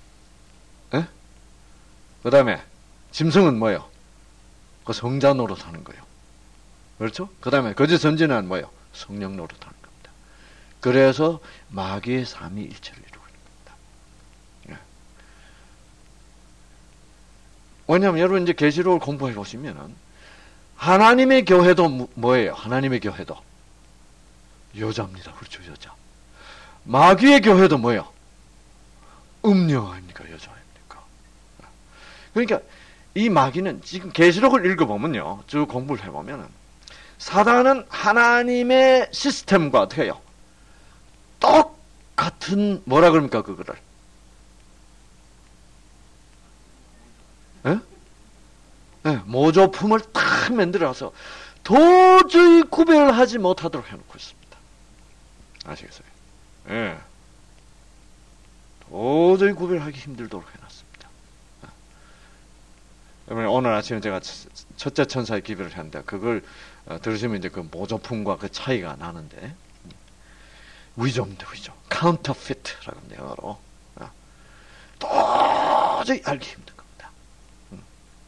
그 다음에 짐승은 뭐예요? 그 성자 노릇하는 거예요. 그렇죠? 그 다음에 거짓 선지자는 뭐예요? 성령 노릇하는 겁니다. 그래서 마귀의 삼위일체를 이루고 있는 겁니다. 예. 왜냐하면 여러분 이제 계시록을 공부해 보시면은 하나님의 교회도 뭐예요? 하나님의 교회도 여자입니다. 그렇죠, 여자. 마귀의 교회도 뭐예요? 음녀 아닙니까, 여자 아닙니까? 그러니까 이 마귀는 지금 계시록을 읽어보면요, 쭉 공부를 해보면은 사단은 하나님의 시스템과 어떻게 해요? 똑같은 뭐라 그럽니까 그거를? 예? 예, 모조품을 딱 만들어서 도저히 구별하지 못하도록 해놓고 있습니다. 아시겠어요? 예. 도저히 구별하기 힘들도록 해놨습니다. 예. 오늘 아침에 제가 첫째 천사의 기별을 했는데 그걸 어, 들으시면 이제 그 모조품과 그 차이가 나는데 위조입니다. 위조. 카운터피트라고 합니다. 영어로. 어. 도저히 알기 힘든 겁니다. 음.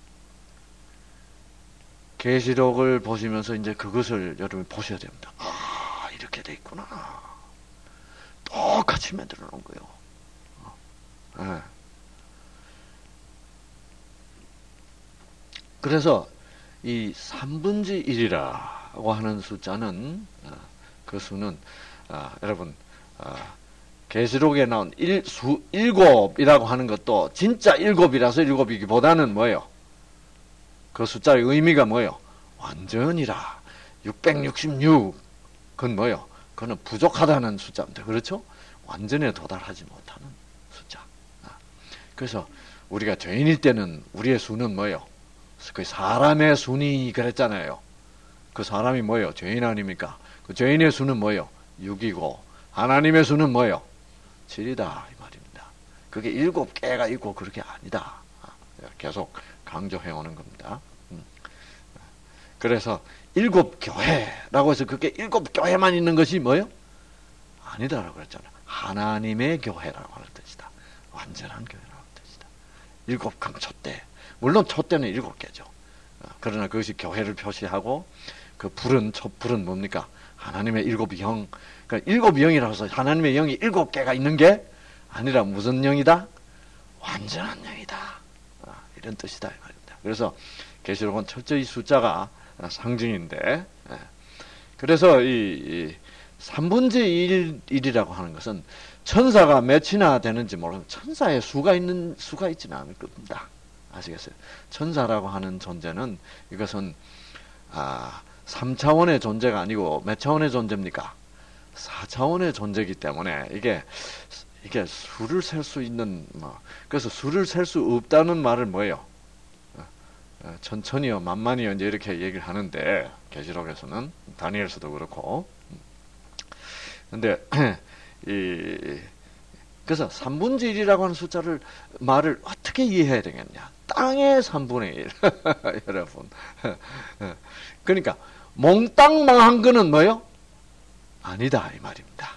계시록을 보시면서 이제 그것을 여러분이 보셔야 됩니다. 아, 이렇게 돼 있구나. 똑같이 만들어 놓은 거예요. 어. 네. 그래서 이 삼분의 일이라고 하는 숫자는 어, 그 수는 어, 여러분 어, 계시록에 나온 일, 수 일곱이라고 하는 것도 진짜 일곱이라서 일곱이기보다는 뭐예요? 그 숫자의 의미가 뭐예요? 완전이라 육백육십육 그건 뭐예요? 그거는 부족하다는 숫자입니다. 그렇죠? 완전에 도달하지 못하는 숫자. 그래서 우리가 죄인일 때는 우리의 수는 뭐예요? 그 사람의 순이 그랬잖아요. 그 사람이 뭐예요? 죄인 아닙니까? 그 죄인의 수는 뭐예요? 육이고 하나님의 수는 뭐예요? 칠이다 이 말입니다. 그게 일곱 개가 있고 그렇게 아니다. 계속 강조해오는 겁니다. 그래서 일곱 교회라고 해서 그게 일곱 교회만 있는 것이 뭐예요? 아니다라고 그랬잖아요. 하나님의 교회라고 하는 뜻이다. 완전한 교회라고 하는 뜻이다. 일곱 강 촛대. 물론 촛대는 일곱 개죠. 그러나 그것이 교회를 표시하고 그 불은 촛불은 뭡니까? 하나님의 일곱 영. 그러니까 일곱 영이라고 해서 하나님의 영이 일곱 개가 있는 게 아니라 무슨 영이다? 완전한 영이다. 이런 뜻이다 이 말입니다. 그래서 계시록은 철저히 숫자가 상징인데, 그래서 이 삼분의 일이라고 하는 것은 천사가 몇이나 되는지 모르면 천사의 수가 있는 수가 있지는 않을 겁니다. 아시겠어요? 천사라고 하는 존재는 이것은 아, 삼 차원의 존재가 아니고 몇 차원의 존재입니까? 사 차원의 존재이기 때문에 이게 이게 수를 셀 수 있는 뭐 그래서 수를 셀 수 없다는 말을 뭐예요? 천천히요, 만만히요, 이제 이렇게 얘기를 하는데, 계시록에서는, 다니엘서도 그렇고. 근데, 이, 그래서 삼분의 일이라고 하는 숫자를, 말을 어떻게 이해해야 되겠냐. 땅의 삼분의 일. 여러분. 그러니까, 몽땅 망한 거는 뭐요? 아니다 이 말입니다.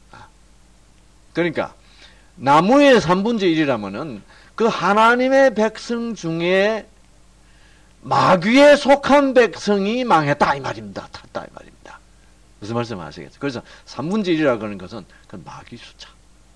그러니까 나무의 삼분의 일이라면은 그 하나님의 백성 중에 마귀에 속한 백성이 망했다 이 말입니다. 탔다 이 말입니다. 무슨 말씀 아시겠죠? 그래서 삼분의 일이라고 하는 것은 그 마귀 숫자.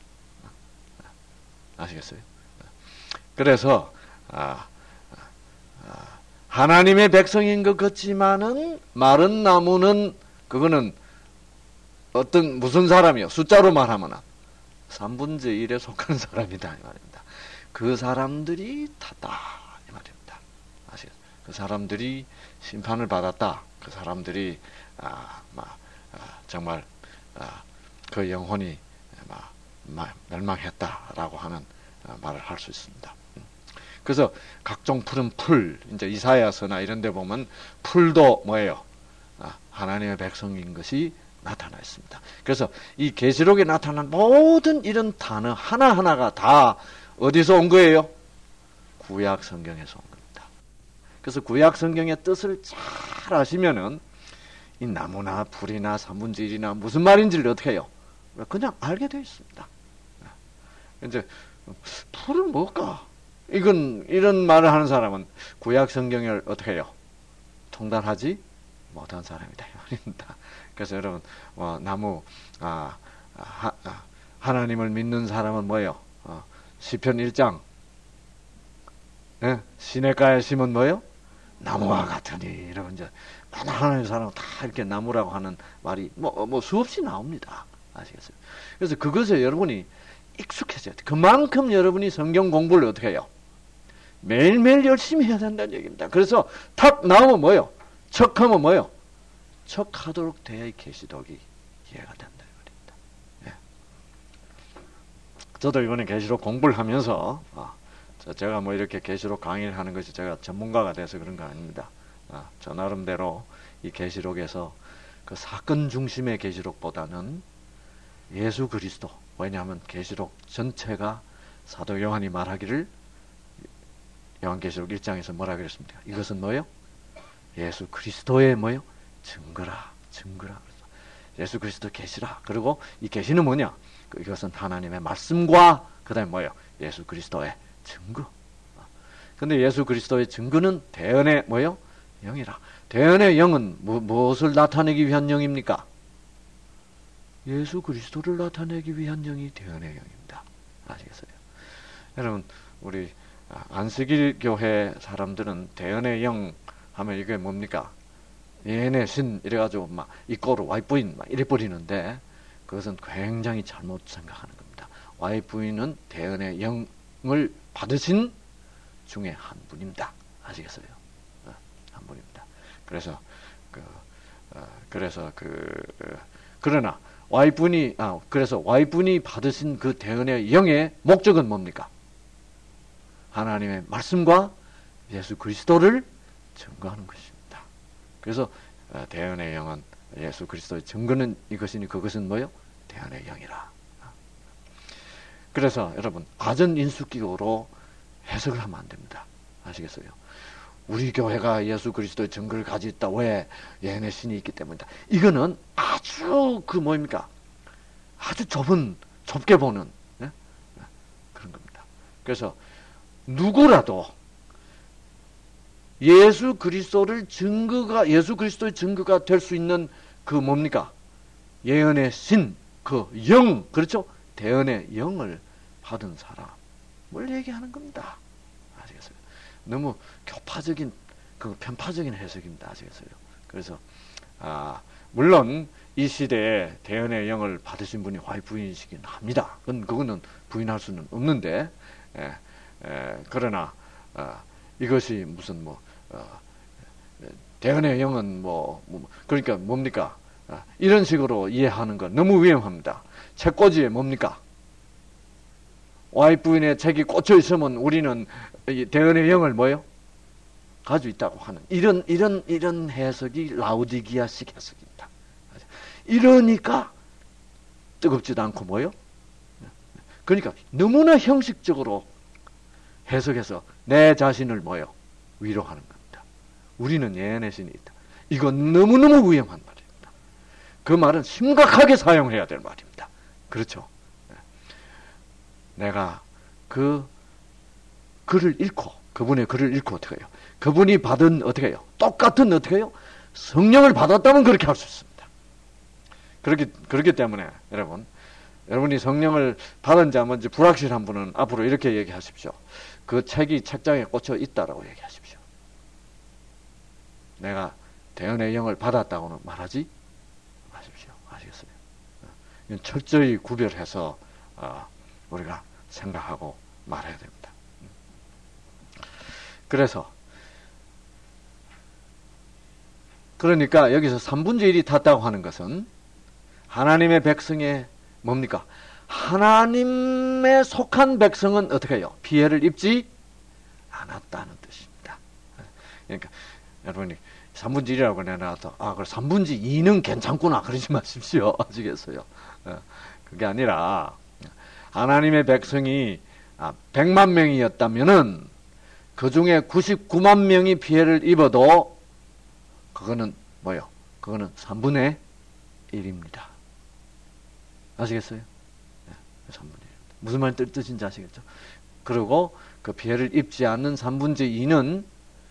아시겠어요? 그래서 아, 아, 하나님의 백성인 것 같지만은 마른 나무는 그거는 어떤 무슨 사람이요? 숫자로 말하면 삼분의 일에 속한 사람이다 이 말입니다. 그 사람들이 탔다 이 말입니다. 아시겠어요? 그 사람들이 심판을 받았다. 그 사람들이 아, 막, 아, 정말 아, 그 영혼이 막, 막 멸망했다라고 하는 아, 말을 할 수 있습니다. 그래서 각종 푸른 풀, 이제 이사야서나 이런 데 보면 풀도 뭐예요? 아, 하나님의 백성인 것이 나타나 있습니다. 그래서 이 계시록에 나타난 모든 이런 단어 하나하나가 다 어디서 온 거예요? 구약 성경에서 온 겁니다. 그래서 구약 성경의 뜻을 잘 아시면은 이 나무나 풀이나 삼분의 일이나 무슨 말인지를 어떻게 해요? 그냥 알게 되어 있습니다. 이제 풀은 뭘까? 이건 이런 말을 하는 사람은 구약 성경을 어떻게 해요? 통달하지 못한 사람이다 이 말입니다. 그래서 여러분 어, 나무 아, 하, 아, 하나님을 믿는 사람은 뭐예요? 어, 시편 일 장 예? 시냇가에 심은 뭐예요? 나무와 같으니 여러분 이제 많은 하나님의 사람은 다 이렇게 나무라고 하는 말이 뭐, 뭐 수없이 나옵니다. 아시겠어요? 그래서 그것에 여러분이 익숙해져야 돼. 그만큼 여러분이 성경 공부를 어떻게 해요? 매일매일 열심히 해야 된다는 얘기입니다. 그래서 탁 나오면 뭐예요? 척하면 뭐예요? 척하도록 되어 계시록이 이해가 된다 말입니다. 예. 저도 이번에 계시록 공부를 하면서 아, 제가 뭐 이렇게 계시록 강의를 하는 것이 제가 전문가가 돼서 그런 거 아닙니다. 아, 저 나름대로 이 계시록에서 그 사건 중심의 계시록보다는 예수 그리스도, 왜냐하면 계시록 전체가 사도 요한이 말하기를 요한계시록 일 장에서 뭐라 그랬습니까? 이것은 뭐예요? 예수 그리스도의 뭐예요? 증거라, 증거라. 예수 그리스도 계시라. 그리고 이 계시는 뭐냐? 이것은 하나님의 말씀과 그 다음에 뭐예요? 예수 그리스도의 증거. 근데 예수 그리스도의 증거는 대언의 뭐예요? 영이라. 대언의 영은 무, 무엇을 나타내기 위한 영입니까? 예수 그리스도를 나타내기 위한 영이 대언의 영입니다. 아시겠어요? 여러분, 우리 안식일 교회 사람들은 대언의 영 하면 이게 뭡니까? 얘네 신 이래가지고 막 이꼬르 와이프인 막 이래 버리는데 그것은 굉장히 잘못 생각하는 겁니다. 와이프인은 대언의 영을 받으신 중에 한 분입니다. 아시겠어요? 어, 한 분입니다. 그래서 그 어, 그래서 그 어, 그러나 와이프인이 아 그래서 와이프인이 받으신 그 대언의 영의 목적은 뭡니까? 하나님의 말씀과 예수 그리스도를 증거하는 것입니다. 그래서 대언의 영은 예수 그리스도의 증거는 이것이니 그것은 뭐요? 대언의 영이라. 그래서 여러분 가전인수기호로 해석을 하면 안 됩니다. 아시겠어요? 우리 교회가 예수 그리스도의 증거를 가지고 있다. 왜? 얘네 신이 있기 때문이다. 이거는 아주 그 뭐입니까? 아주 좁은 좁게 보는 네? 그런 겁니다. 그래서 누구라도 예수 그리스도를 증거가 예수 그리스도의 증거가 될 수 있는 그 뭡니까? 예언의 신, 그 영, 그렇죠? 대언의 영을 받은 사람을 얘기하는 겁니다. 아시겠어요? 너무 교파적인 그 편파적인 해석입니다. 아시겠어요? 그래서 아, 물론 이 시대에 대언의 영을 받으신 분이 와이프이시긴 합니다. 그건 그거는 부인할 수는 없는데, 에, 에, 그러나 아, 이것이 무슨 뭐 어, 대언의 영은 뭐, 뭐 그러니까 뭡니까? 아, 이런 식으로 이해하는 건 너무 위험합니다. 책꽂이에 뭡니까? 와이프인의 책이 꽂혀 있으면 우리는 이 대언의 영을 뭐요? 가지고 있다고 하는 이런 이런 이런 해석이 라우디기아식 해석입니다. 이러니까 뜨겁지도 않고 뭐요? 그러니까 너무나 형식적으로 해석해서 내 자신을 뭐요? 위로하는 겁니다. 우리는 예언의 신이 있다. 이건 너무너무 위험한 말입니다. 그 말은 심각하게 사용해야 될 말입니다. 그렇죠? 내가 그 글을 읽고, 그분의 글을 읽고 어떻게 해요? 그분이 받은 어떻게 해요? 똑같은 어떻게 해요? 성령을 받았다면 그렇게 할 수 있습니다. 그렇기, 그렇기 때문에 여러분, 여러분이 성령을 받은지 안 받은지 불확실한 분은 앞으로 이렇게 얘기하십시오. 그 책이 책장에 꽂혀 있다라고 얘기하십시오. 내가 대언의 영을 받았다고는 말하지 마십시오. 아시겠어요? 이건 철저히 구별해서 어, 우리가 생각하고 말해야 됩니다. 그래서 그러니까 여기서 삼분의 일이 탔다고 하는 것은 하나님의 백성의 뭡니까? 하나님에 속한 백성은 어떻게 해요? 피해를 입지 않았다는 뜻입니다. 그러니까 여러분이 삼분의 일이라고 내놔도 아, 그래 삼분의 이는 괜찮구나 그러지 마십시오. 아시겠어요? 그게 아니라 하나님의 백성이 백만 명이었다면은 그 중에 구십구만 명이 피해를 입어도 그거는 뭐요? 그거는 삼분의 일입니다. 아시겠어요? 네, 삼분의 일. 무슨 말 뜻인지 아시겠죠? 그리고 그 피해를 입지 않는 삼분의 이는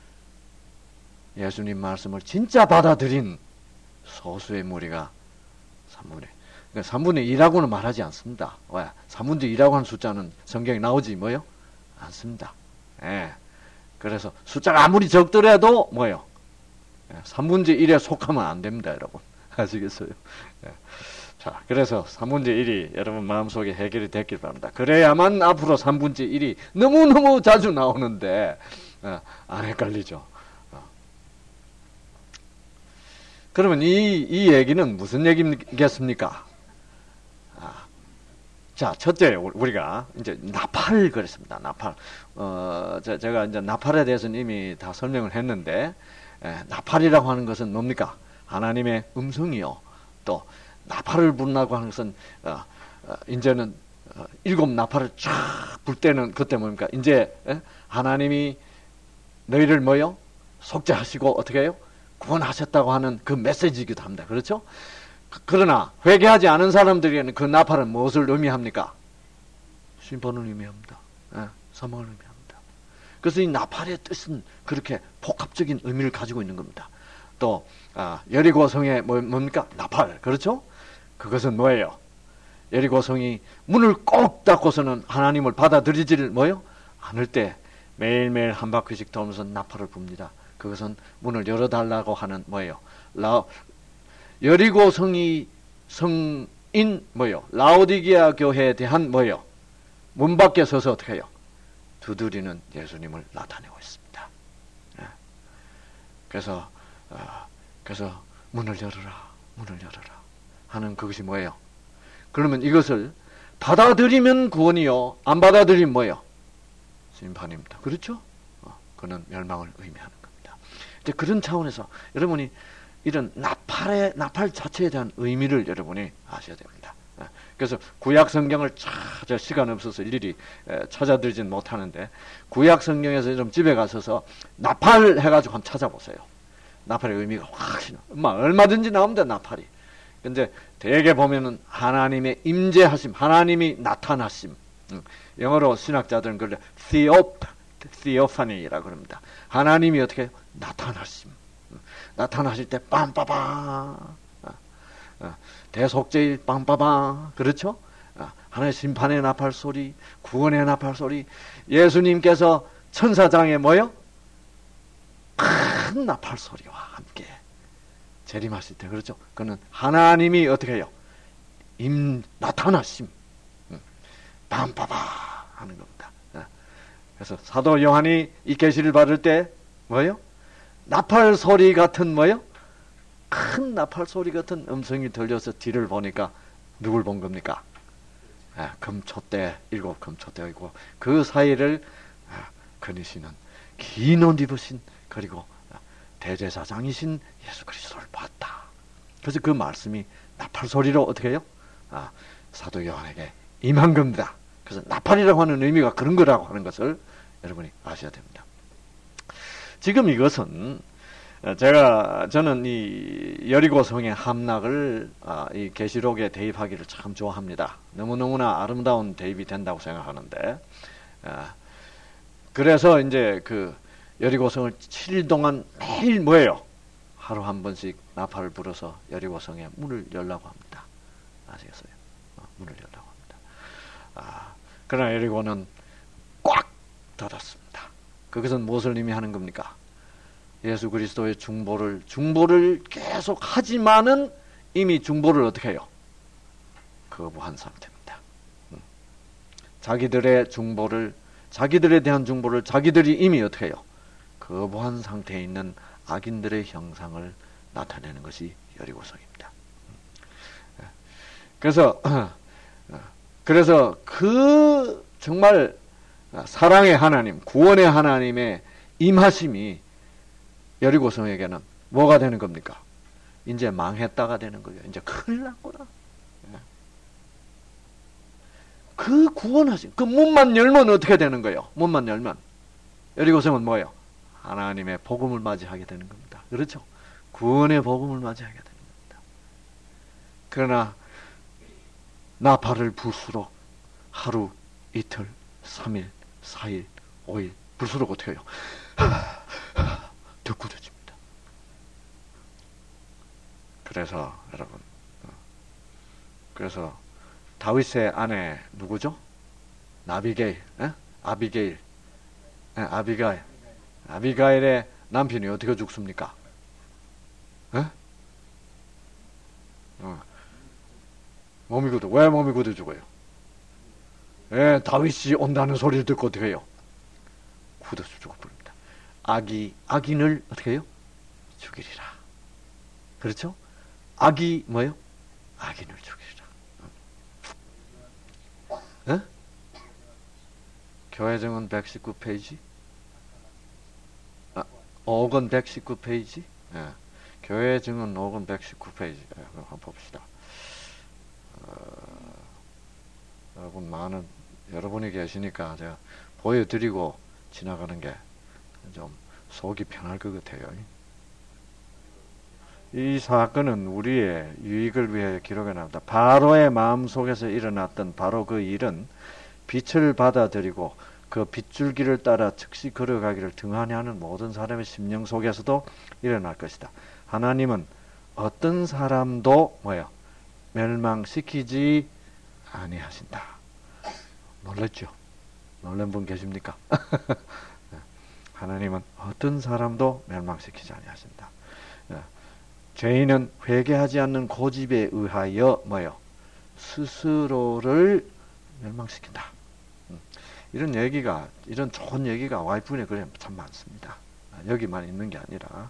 예수님 말씀을 진짜 받아들인 소수의 무리가 삼분의 일. 그러니까 삼분의 이라고는 말하지 않습니다. 왜? 삼분의 이라고 하는 숫자는 성경에 나오지 뭐요? 않습니다. 예. 그래서 숫자가 아무리 적더라도 뭐요? 삼분의 일에 속하면 안 됩니다, 여러분. 아시겠어요? 예. 자, 그래서 삼분의 일이 여러분 마음속에 해결이 됐길 바랍니다. 그래야만 앞으로 삼분의 일이 너무너무 자주 나오는데 어, 안 헷갈리죠. 어. 그러면 이, 이 얘기는 무슨 얘기겠습니까? 아, 자, 첫째 우리가 이제 나팔 그랬습니다. 나팔. 어, 제, 제가 이제 나팔에 대해서는 이미 다 설명을 했는데 에, 나팔이라고 하는 것은 뭡니까? 하나님의 음성이요. 또 나팔을 부른다고 하는 것은 어, 어, 이제는 어, 일곱 나팔을 쫙 불 때는 그때 뭡니까? 이제 에? 하나님이 너희를 뭐요? 속죄하시고 어떻게 해요? 구원하셨다고 하는 그 메시지이기도 합니다. 그렇죠? 그, 그러나 회개하지 않은 사람들에게는 그 나팔은 무엇을 의미합니까? 심판을 의미합니다. 에? 사망을 의미합니다. 그래서 이 나팔의 뜻은 그렇게 복합적인 의미를 가지고 있는 겁니다. 또 아, 여리고 성의 뭐, 뭡니까? 나팔. 그렇죠? 그것은 뭐예요? 여리고 성이 문을 꼭 닫고서는 하나님을 받아들이지를 뭐요? 않을 때 매일매일 한 바퀴씩 돌면서 나팔을 붑니다. 그것은 문을 열어달라고 하는 뭐예요? 라, 여리고 성이 성인 뭐예요? 라오디게아 교회에 대한 뭐예요? 문 밖에 서서 어떻게 해요? 두드리는 예수님을 나타내고 있습니다. 네. 그래서 어, 그래서 문을 열어라, 문을 열어라 하는 그것이 뭐예요? 그러면 이것을 받아들이면 구원이요, 안 받아들이면 뭐예요? 심판입니다. 그렇죠? 어, 그는 멸망을 의미하는 겁니다. 이제 그런 차원에서 여러분이 이런 나팔의 나팔 자체에 대한 의미를 여러분이 아셔야 됩니다. 네. 그래서 구약 성경을 찾아 시간 없어서 일일이 찾아들지는 못하는데 구약 성경에서 좀 집에 가셔서 나팔 해가지고 한번 찾아보세요. 나팔의 의미가 확실히 얼마든지 나옵니다. 나팔이. 근데 대개 보면은 하나님의 임재하심, 하나님이 나타나심. 영어로 신학자들은 그걸 theop, theophany라고 합니다. 하나님이 어떻게 해요? 나타나심. 나타나실 때 빰빠방. 대속제일 빰빠방. 그렇죠? 하나님의 심판의 나팔 소리, 구원의 나팔 소리. 예수님께서 천사장에 뭐요? 큰 나팔 소리와 함께 재림하실 때, 그렇죠? 그는 하나님이 어떻게 해요? 임, 나타나심. 빰빠바 하는 겁니다. 그래서 사도 요한이 이 계시를 받을 때 뭐예요? 나팔 소리 같은 뭐예요? 큰 나팔 소리 같은 음성이 들려서 뒤를 보니까 누굴 본 겁니까? 아, 금초대, 일곱 금초대이고 그 사이를 아, 거니시는 긴 옷 입으신 그리고 대제사장이신 예수 그리스도를 봤다. 그래서 그 말씀이 나팔 소리로 어떻게 해요? 아, 사도 요한에게 임한 겁니다. 그래서 나팔이라고 하는 의미가 그런 거라고 하는 것을 여러분이 아셔야 됩니다. 지금 이것은 제가 저는 이 여리고성의 함락을 아, 이 계시록에 대입하기를 참 좋아합니다. 너무 너무나 아름다운 대입이 된다고 생각하는데, 아, 그래서 이제 그 여리고성을 칠 일 동안 매일 뭐예요? 하루 한 번씩 나팔을 불어서 여리고성에 문을 열라고 합니다. 아시겠어요? 어, 문을 열라고 합니다. 아, 그러나 여리고는 꽉 닫았습니다. 그것은 무엇을 의미하는 겁니까? 예수 그리스도의 중보를 중보를 계속 하지만은 이미 중보를 어떻게 해요? 거부한 상태입니다. 음. 자기들의 중보를 자기들에 대한 중보를 자기들이 이미 어떻게 해요? 거부한 상태에 있는 악인들의 형상을 나타내는 것이 여리고성입니다. 그래서 그래서 그 정말 사랑의 하나님, 구원의 하나님의 임하심이 여리고성에게는 뭐가 되는 겁니까? 이제 망했다가 되는 거예요. 이제 큰일 났구나. 그 구원하신 그 문만 열면 어떻게 되는 거예요? 문만 열면 여리고성은 뭐예요? 하나님의 복음을 맞이하게 되는 겁니다. 그렇죠? 구원의 복음을 맞이하게 되는 겁니다. 그러나 나팔을 불수록 하루, 이틀, 삼일, 사일, 오일 불수록 어떻게 해요? 더 굳어집니다. 그래서 여러분, 그래서 다윗의 아내 누구죠? 나비게일, 에? 아비게일, 에? 아비가일, 아비가일의 남편이 어떻게 죽습니까? 에? 어. 몸이 굳어. 왜 몸이 굳어 죽어요? 예, 다윗이 온다는 소리를 듣고 어떻게 해요? 굳어서 죽어버립니다. 악이, 악인을 어떻게 해요? 죽이리라. 그렇죠? 악이 뭐예요? 악인을 죽이리라. 어? 교회정은 백십구 페이지? 아, 오건 백십구 페이지? 예. 교회정은 오건 백십구 페이지. 예, 한번 봅시다. 어, 여러분 많은 여러분이 계시니까 제가 보여드리고 지나가는 게 좀 속이 편할 것 같아요. 이 사건은 우리의 유익을 위해 기록해 놨다. 바로의 마음속에서 일어났던 바로 그 일은 빛을 받아들이고 그 빗줄기를 따라 즉시 걸어가기를 등한히 하는 모든 사람의 심령 속에서도 일어날 것이다. 하나님은 어떤 사람도 뭐예요? 멸망시키지 아니하신다. 놀랬죠? 놀란 분 계십니까? 하나님은 어떤 사람도 멸망시키지 아니하신다. 죄인은 회개하지 않는 고집에 의하여 뭐예요? 스스로를 멸망시킨다. 이런 얘기가, 이런 좋은 얘기가 와이프네 글에 참 많습니다. 여기만 있는 게 아니라.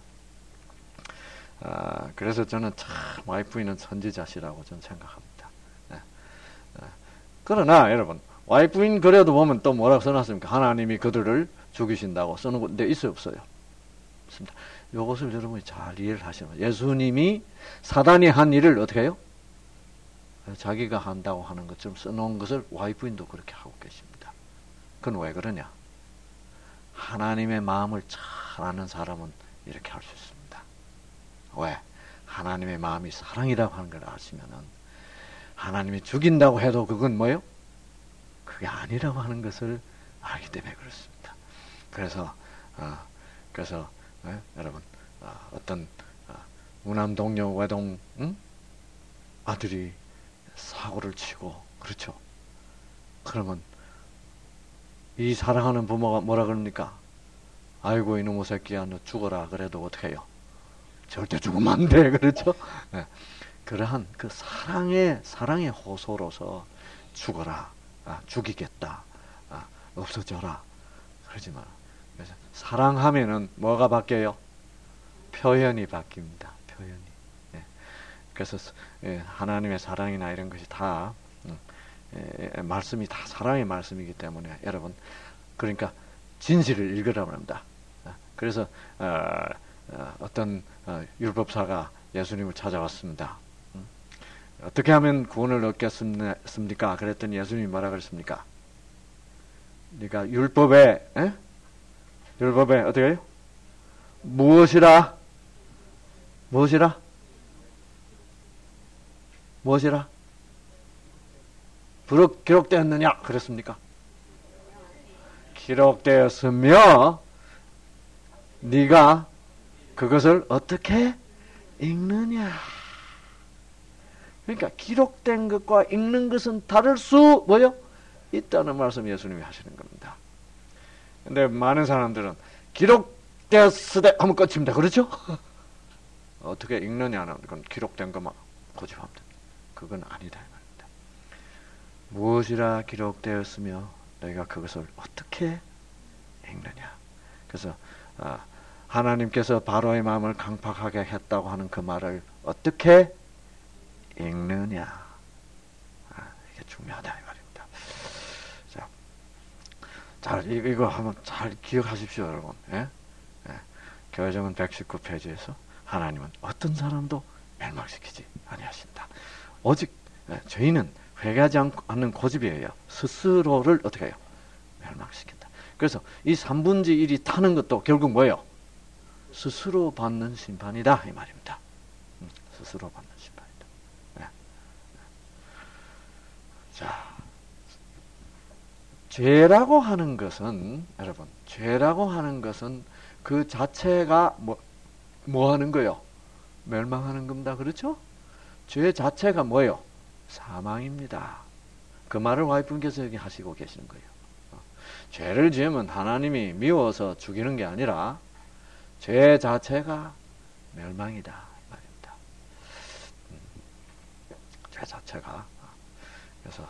아, 그래서 저는 참 와이프인은 선지자시라고 저는 생각합니다. 네. 네. 그러나 여러분, 와이프인 글에도 보면 또 뭐라고 써놨습니까? 하나님이 그들을 죽이신다고 써놓은 건데 있어요, 없어요? 없습니다. 이것을 여러분이 잘 이해를 하시면, 예수님이 사단이 한 일을 어떻게 해요? 자기가 한다고 하는 것처럼 써놓은 것을 와이프인도 그렇게 하고 계십니다. 그건 왜 그러냐? 하나님의 마음을 잘 아는 사람은 이렇게 할 수 있습니다. 왜? 하나님의 마음이 사랑이라고 하는 걸 아시면은 하나님이 죽인다고 해도 그건 뭐예요? 그게 아니라고 하는 것을 알기 때문에 그렇습니다. 그래서 어, 그래서 네? 여러분 어, 어떤 어, 무남 동료 외동 응? 아들이 사고를 치고 그렇죠. 그러면 이 사랑하는 부모가 뭐라 그럽니까? 아이고 이놈의 새끼야 너 죽어라. 그래도 어떻게 해요? 절대 죽으면 안 돼. 그렇죠? 네. 그러한 그 사랑의 사랑의 호소로서 죽어라. 아, 죽이겠다. 아, 없어져라. 그러지 마. 그래서 사랑하면은 뭐가 바뀌어요? 표현이 바뀝니다. 표현이. 예. 그래서 예, 하나님의 사랑이나 이런 것이 다 음, 예, 말씀이 다 사랑의 말씀이기 때문에 여러분 그러니까 진실을 읽으라고 합니다. 그래서 어, 어, 어떤 어, 율법사가 예수님을 찾아왔습니다. 음? 어떻게 하면 구원을 얻겠습니까? 그랬더니 예수님이 뭐라 그랬습니까? 네가 율법에 에? 율법에 어떻게 해요? 무엇이라 무엇이라? 무엇이라? 부록 기록되었느냐? 그랬습니까? 기록되었으며 네가 그것을 어떻게 읽느냐? 그러니까 기록된 것과 읽는 것은 다를 수 뭐요? 있다는 말씀 예수님이 하시는 겁니다. 근데 많은 사람들은 기록되었으되 하면 끝입니다. 그렇죠? 어떻게 읽느냐는 그건 기록된 것만 고집하면 됩니다. 그건 아니다 이 말입니다. 무엇이라 기록되었으며 너희가 그것을 어떻게 읽느냐? 그래서 아, 하나님께서 바로의 마음을 강팍하게 했다고 하는 그 말을 어떻게 읽느냐? 아, 이게 중요하다 이 말입니다. 자, 잘 이거 한번 잘 기억하십시오, 여러분. 예? 예. 교회정은 백십구 페이지에서 하나님은 어떤 사람도 멸망시키지 아니하신다. 오직 예, 저희는 회개하지 않는 고집에 의해 스스로를 어떻게 해요? 멸망시킨다. 그래서 이 삼분의 일이 타는 것도 결국 뭐예요? 스스로 받는 심판이다 이 말입니다. 음, 스스로 받는 심판이다. 네. 자, 죄라고 하는 것은 여러분, 죄라고 하는 것은 그 자체가 뭐, 뭐 하는 거요? 멸망하는 겁니다. 그렇죠? 죄 자체가 뭐예요? 사망입니다. 그 말을 와이프님께서 여기 하시고 계시는 거예요. 죄를 지으면 하나님이 미워서 죽이는 게 아니라 죄 자체가 멸망이다 말입니다. 죄 자체가. 그래서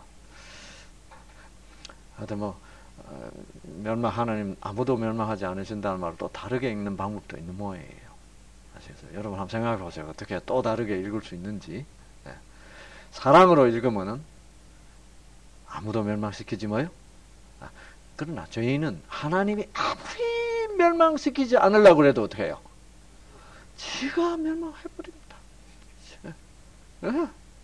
하여튼 뭐 멸망 하나님 아무도 멸망하지 않으신다는 말을 또 다르게 읽는 방법도 있는 모양이에요. 아시겠어요? 여러분 한번 생각해 보세요. 어떻게 또 다르게 읽을 수 있는지. 네. 사랑으로 읽으면은 아무도 멸망시키지 뭐요? 아, 그러나 저희는 하나님이 아무리 멸망시키지 않으려고 해도 어떻게 해요? 지가 멸망해버립니다. 네.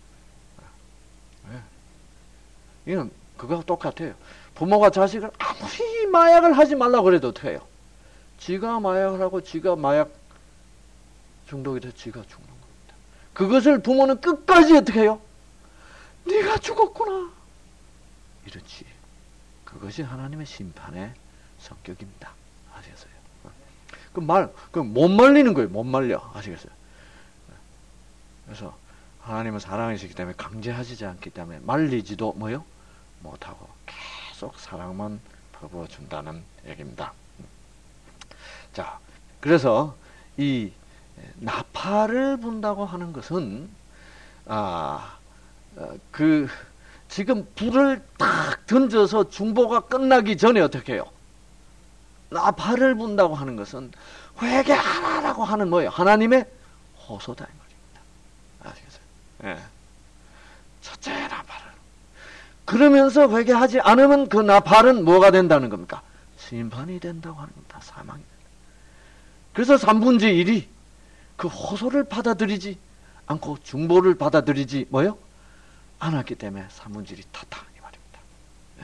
네. 이건 그거하고 똑같아요. 부모가 자식을 아무리 마약을 하지 말라고 해도 어떻게 해요? 지가 마약을 하고 지가 마약 중독이 돼서 지가 죽는 겁니다. 그것을 부모는 끝까지 어떻게 해요? 네가 죽었구나. 이렇지. 그것이 하나님의 심판의 성격입니다. 아시겠어요? 그 말, 그 못 말리는 거예요. 못 말려. 아시겠어요? 그래서 하나님은 사랑이시기 때문에 강제하시지 않기 때문에 말리지도 뭐요? 못하고 계속 사랑만 퍼부어준다는 얘기입니다. 자, 그래서 이 나팔을 분다고 하는 것은 아, 그 지금 불을 딱 던져서 중보가 끝나기 전에 어떻게 해요? 나팔을 분다고 하는 것은 회개하라라고 하는 뭐예요? 하나님의 호소다 이 말입니다. 아시겠어요? 예. 첫째 나팔을. 그러면서 회개하지 않으면 그 나팔은 뭐가 된다는 겁니까? 심판이 된다고 하는 겁니다. 사망이 된다. 그래서 삼분의 일이 그 호소를 받아들이지 않고 중보를 받아들이지 뭐요? 않았기 때문에 삼분의 일이 탔다 이 말입니다. 예.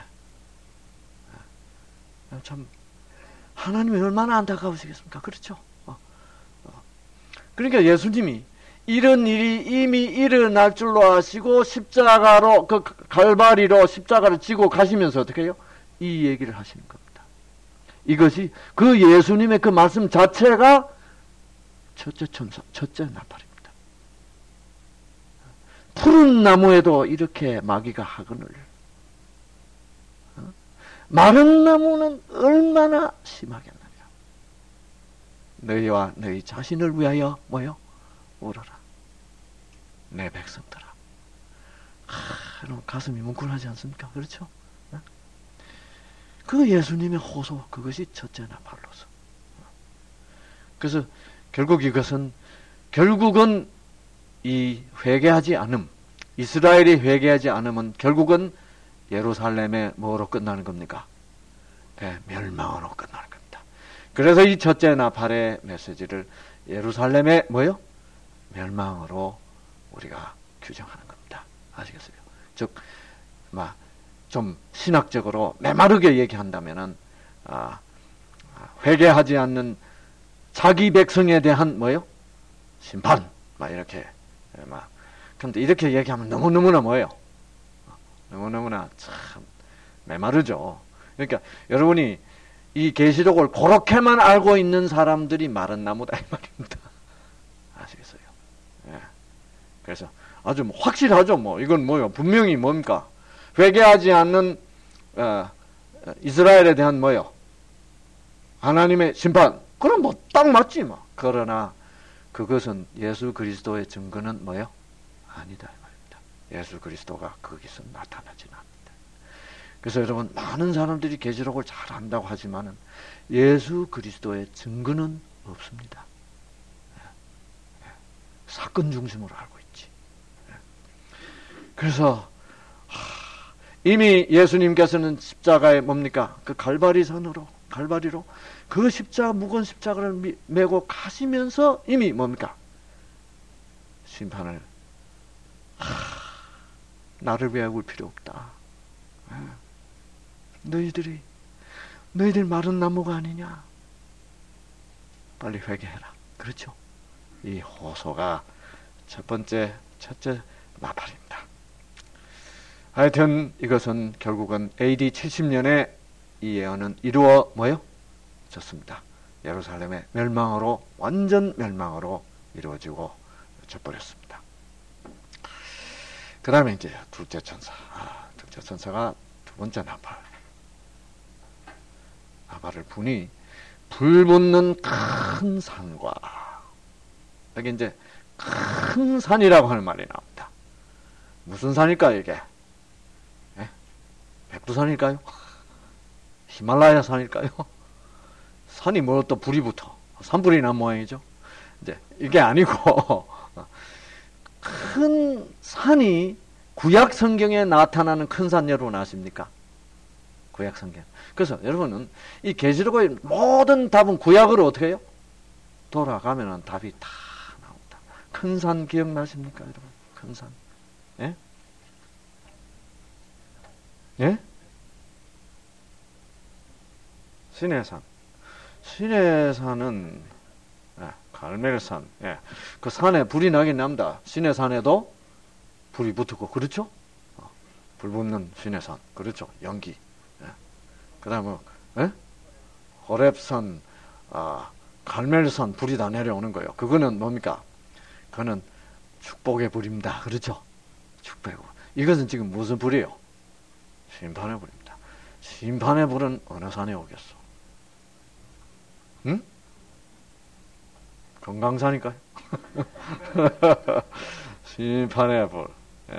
예. 참 하나님이 얼마나 안타까우시겠습니까? 그렇죠? 어. 어. 그러니까 예수님이 이런 일이 이미 일어날 줄로 아시고 십자가로 그 갈바리로 십자가를 지고 가시면서 어떻게 해요? 이 얘기를 하시는 겁니다. 이것이 그 예수님의 그 말씀 자체가 첫째 천사, 첫째 나팔입니다. 푸른 나무에도 이렇게 마귀가 하거늘 어? 마른 나무는 얼마나 심하겠느냐. 너희와 너희 자신을 위하여 뭐요? 울어라. 내 백성들아. 하, 여러분 가슴이 뭉클하지 않습니까? 그렇죠? 어? 그 예수님의 호소, 그것이 첫째 나팔로서. 그래서 결국 이것은 결국은 이 회개하지 않음, 이스라엘이 회개하지 않으면 결국은 예루살렘의 뭐로 끝나는 겁니까? 네, 멸망으로 끝나는 겁니다. 그래서 이 첫째 나팔의 메시지를 예루살렘의 뭐요? 멸망으로 우리가 규정하는 겁니다. 아시겠어요? 즉, 막 좀 신학적으로 메마르게 얘기한다면은 아, 회개하지 않는 자기 백성에 대한 뭐요? 심판, 막 이렇게, 막. 근데 이렇게 얘기하면 너무너무나 뭐예요? 너무너무나 참 메마르죠. 그러니까 여러분이 이 계시록을 그렇게만 알고 있는 사람들이 마른 나무다 이 말입니다. 아시겠어요? 예. 그래서 아주 뭐 확실하죠. 뭐 이건 뭐요? 분명히 뭡니까? 회개하지 않는 어, 이스라엘에 대한 뭐요? 하나님의 심판. 그럼 뭐 딱 맞지 뭐. 그러나 그것은 예수 그리스도의 증거는 뭐요? 아니다 이 말입니다. 예수 그리스도가 거기서 나타나지는 않는다. 그래서 여러분 많은 사람들이 계시록을 잘 안다고 하지만은 예수 그리스도의 증거는 없습니다. 사건 중심으로 알고 있지. 그래서 이미 예수님께서는 십자가에 뭡니까? 그 갈바리산으로 갈바리로 그 십자가 무거운 십자가를 메고 가시면서 이미 뭡니까? 심판을 하, 나를 외울 필요 없다. 너희들이 너희들 마른 나무가 아니냐? 빨리 회개해라. 그렇죠? 이 호소가 첫 번째 첫째 나팔입니다. 하여튼 이것은 결국은 에이디 칠십 년에 이 예언은 이루어 뭐요? 졌습니다. 예루살렘의 멸망으로 완전 멸망으로 이루어지고 져버렸습니다. 그 다음에 이제 둘째 천사. 아, 둘째 천사가 두 번째 나팔. 나팔을 부니 불 붙는 큰 산과 여기 이제 큰 산이라고 하는 말이 나옵니다. 무슨 산일까요 이게? 예? 백두산일까요? 히말라야 산일까요? 산이 뭐 또 불이 붙어. 산불이 난 모양이죠. 이제 이게 아니고 큰 산이 구약 성경에 나타나는 큰 산 여러분 아십니까? 구약 성경. 그래서 여러분은 이 계시록의 모든 답은 구약으로 어떻게 해요? 돌아가면은 답이 다 나옵니다. 큰 산 기억나십니까, 여러분? 큰 산. 예? 예? 시내산. 시내산은 예, 갈멜산. 예. 그 산에 불이 나긴 납니다. 시내산에도 불이 붙고 그렇죠? 어, 불 붙는 시내산. 그렇죠? 연기. 예. 그다음에 예? 호렙산, 아, 갈멜산 불이 다 내려오는 거예요. 그거는 뭡니까? 그거는 축복의 불입니다. 그렇죠? 축복의 불. 이것은 지금 무슨 불이에요? 심판의 불입니다. 심판의 불은 어느 산에 오겠어? 응? 건강산일까요? 심판의 불. 예.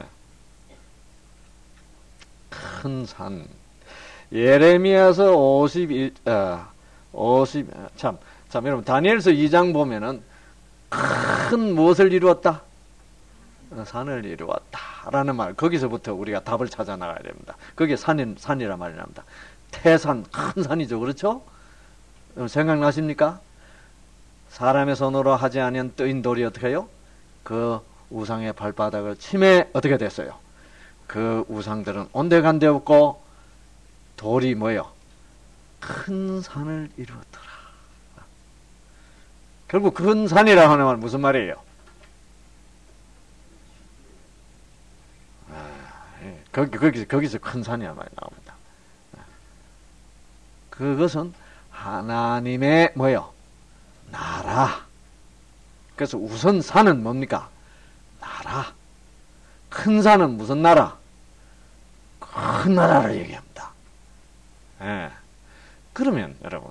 큰 산. 예레미야서 오십일, 아, 오십, 참, 참, 여러분, 다니엘서 이 장 보면은 큰 무엇을 이루었다? 산을 이루었다. 라는 말, 거기서부터 우리가 답을 찾아 나가야 됩니다. 그게 산인, 산이란 말이 납니다. 태산, 큰 산이죠. 그렇죠? 생각나십니까? 사람의 손으로 하지 않은 뜨인 돌이 어떻게 해요? 그 우상의 발바닥을 침해 어떻게 됐어요? 그 우상들은 온데간데 없고 돌이 뭐예요? 큰 산을 이루었더라. 결국 큰 산이라고 하는 말 무슨 말이에요? 아, 예. 거기, 거기, 거기서 큰 산이란 말이 나옵니다. 그것은 하나님의 뭐예요? 나라. 그래서 우선 산은 뭡니까? 나라. 큰 산은 무슨 나라? 큰 나라를 얘기합니다. 예. 그러면 여러분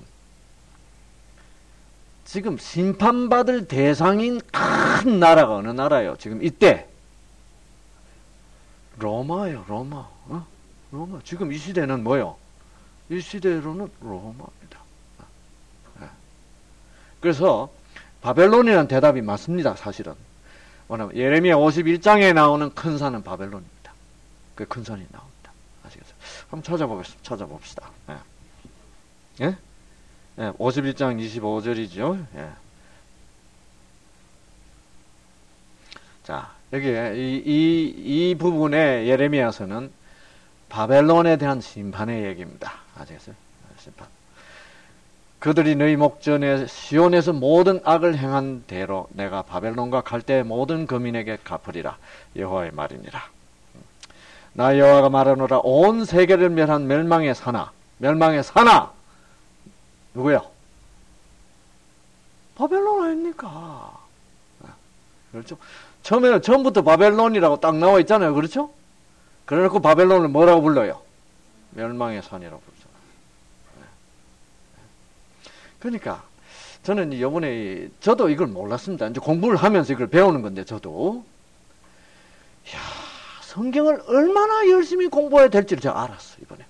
지금 심판받을 대상인 큰 나라가 어느 나라예요? 지금 이때 로마예요. 로마. 어? 로마. 지금 이 시대는 뭐예요? 이 시대로는 로마입니다. 예. 그래서 바벨론이라는 대답이 맞습니다. 사실은. 예레미야 오십일 장에 나오는 큰 산은 바벨론입니다. 그 큰 산이 나옵니다. 아시겠어요? 한번 찾아보겠습니다. 찾아봅시다. 예. 예? 예, 오십일 장 이십오 절이죠. 예. 자, 여기 이, 이, 이 부분에 예레미야서는 바벨론에 대한 심판의 얘기입니다. 아시겠어요? 심판. 그들이 너희 목전에 시온에서 모든 악을 행한 대로 내가 바벨론과 갈대의 모든 거민에게 갚으리라. 여호와의 말이니라. 나 여호와가 말하노라. 온 세계를 멸한 멸망의 사나. 멸망의 사나. 누구야? 바벨론 아닙니까? 그렇죠? 처음에는 처음부터 바벨론이라고 딱 나와 있잖아요. 그렇죠? 그래놓고 바벨론을 뭐라고 불러요? 멸망의 산이라고 부르잖아요. 그러니까 저는 이번에 저도 이걸 몰랐습니다. 이제 공부를 하면서 이걸 배우는 건데 저도 야 성경을 얼마나 열심히 공부해야 될지를 제가 알았어 이번에.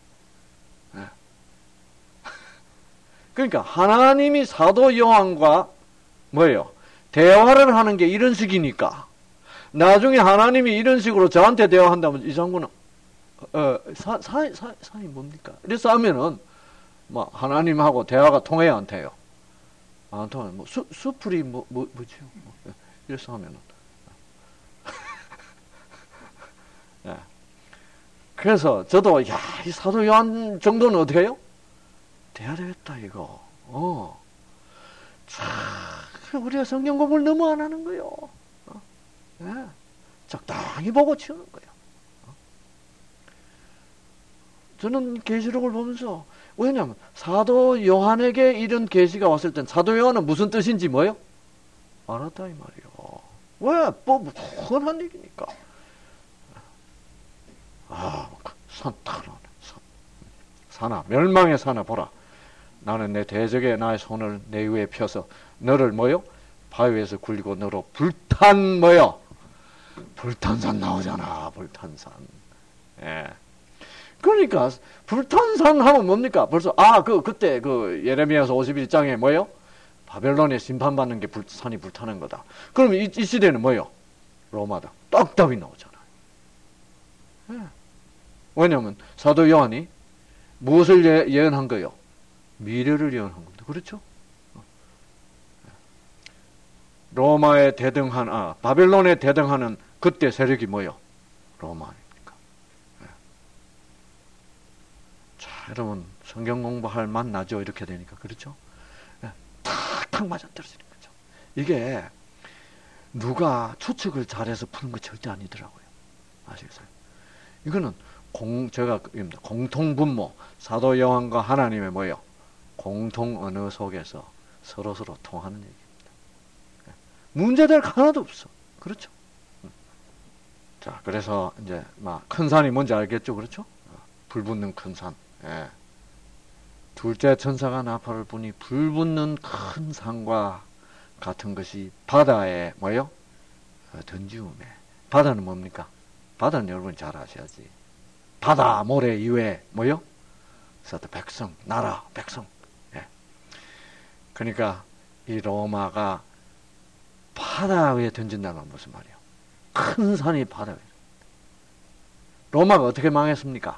그러니까 하나님이 사도 요한과 뭐예요? 대화를 하는 게 이런 식이니까 나중에 하나님이 이런 식으로 저한테 대화한다면 이 장군은 어, 사, 사, 사, 사이 뭡니까? 이래서 하면은 뭐 하나님하고 대화가 통해야 안 돼요. 안 통하면 뭐 수, 수풀이 뭐, 뭐 뭐지? 뭐, 이래서 하면은 예. 그래서 저도 야, 이 사도 요한 정도는 어떻게 해요? 돼야 되겠다 이거. 어. 참, 우리가 성경 공부를 너무 안 하는 거예요. 어? 네. 적당히 보고 치우는 거예요. 어? 저는 계시록을 보면서 왜냐하면 사도 요한에게 이런 계시가 왔을 땐 사도 요한은 무슨 뜻인지 뭐예요? 알았다 이 말이요. 왜? 뭐 뻔한 얘기니까. 아, 산 타라네. 산. 사나 멸망의 사나 보라. 나는 내 대적에 나의 손을 내 위에 펴서 너를 뭐요? 바위에서 굴리고 너로 불탄 뭐요? 불탄산 나오잖아. 불탄산. 예. 그러니까 불탄산 하면 뭡니까? 벌써 아, 그 그때 그 예레미야서 오십일 장에 뭐요? 바벨론에 심판받는 게 불, 산이 불타는 거다. 그러면 이, 이 시대는 뭐요? 로마다. 딱 답이 나오잖아요. 예. 왜냐하면 사도 요한이 무엇을 예, 예언한 거요? 미래를 예언한 겁니다. 그렇죠? 로마에 대등한, 아, 바벨론에 대등하는 그때 세력이 뭐요? 로마 아닙니까? 네. 자, 여러분, 성경 공부할 맛 나죠? 이렇게 되니까. 그렇죠? 네. 탁탁 맞아떨어지는 거죠. 이게 누가 추측을 잘해서 푸는 거 절대 아니더라고요. 아시겠어요? 이거는 공, 제가, 공통분모, 사도 요한과 하나님의 뭐요? 공통 언어 속에서 서로서로 통하는 얘기입니다. 문제될 거 하나도 없어. 그렇죠? 자, 그래서 이제 막 큰 산이 뭔지 알겠죠? 그렇죠? 불 붙는 큰 산. 예. 둘째 천사가 나팔을 부니 불 붙는 큰 산과 같은 것이 바다에 뭐요? 던지우매. 바다는 뭡니까? 바다는 여러분 잘 아셔야지. 바다, 모래 이외에 뭐요? 그래서 백성, 나라, 백성. 예. 그러니까 이 로마가 바다 위에 던진다는 건 무슨 말이에요? 큰 산이 바다 위에. 로마가 어떻게 망했습니까?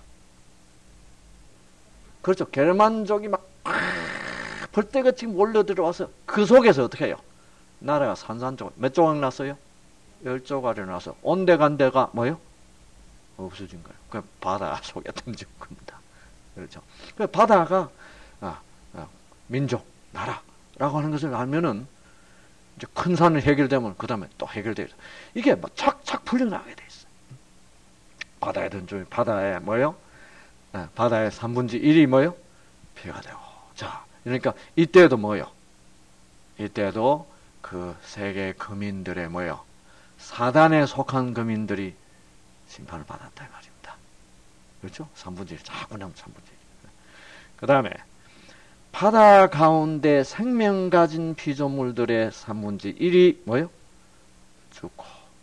그렇죠. 게르만족이 막 벌떼같이 몰려 들어와서 그 속에서 어떻게 해요? 나라가 산산조각. 몇 조각 났어요? 열 조각이 나서 온데간데가 뭐요? 없어진 거예요. 그 바다 속에 던진 겁니다. 그렇죠. 그 바다가 아, 아, 민족, 나라라고 하는 것을 알면은 이제 큰 산을 해결되면 그 다음에 또 해결돼요. 이게 뭐 착착 풀려나가게 돼 있어요. 바다에 던져 바다에 뭐요? 아, 바다의 삼분의 일이 뭐요? 피가 되고. 자, 그러니까 이때도 뭐요? 이때도 그 세계 거민들의 뭐요? 사단에 속한 거민들이 심판을 받았다 이 말입니다. 그렇죠? 삼분의 일, 자꾸 나면 삼분의 일. 그 다음에 바다 가운데 생명 가진 피조물들의 삼분의 일이 뭐요? 죽고.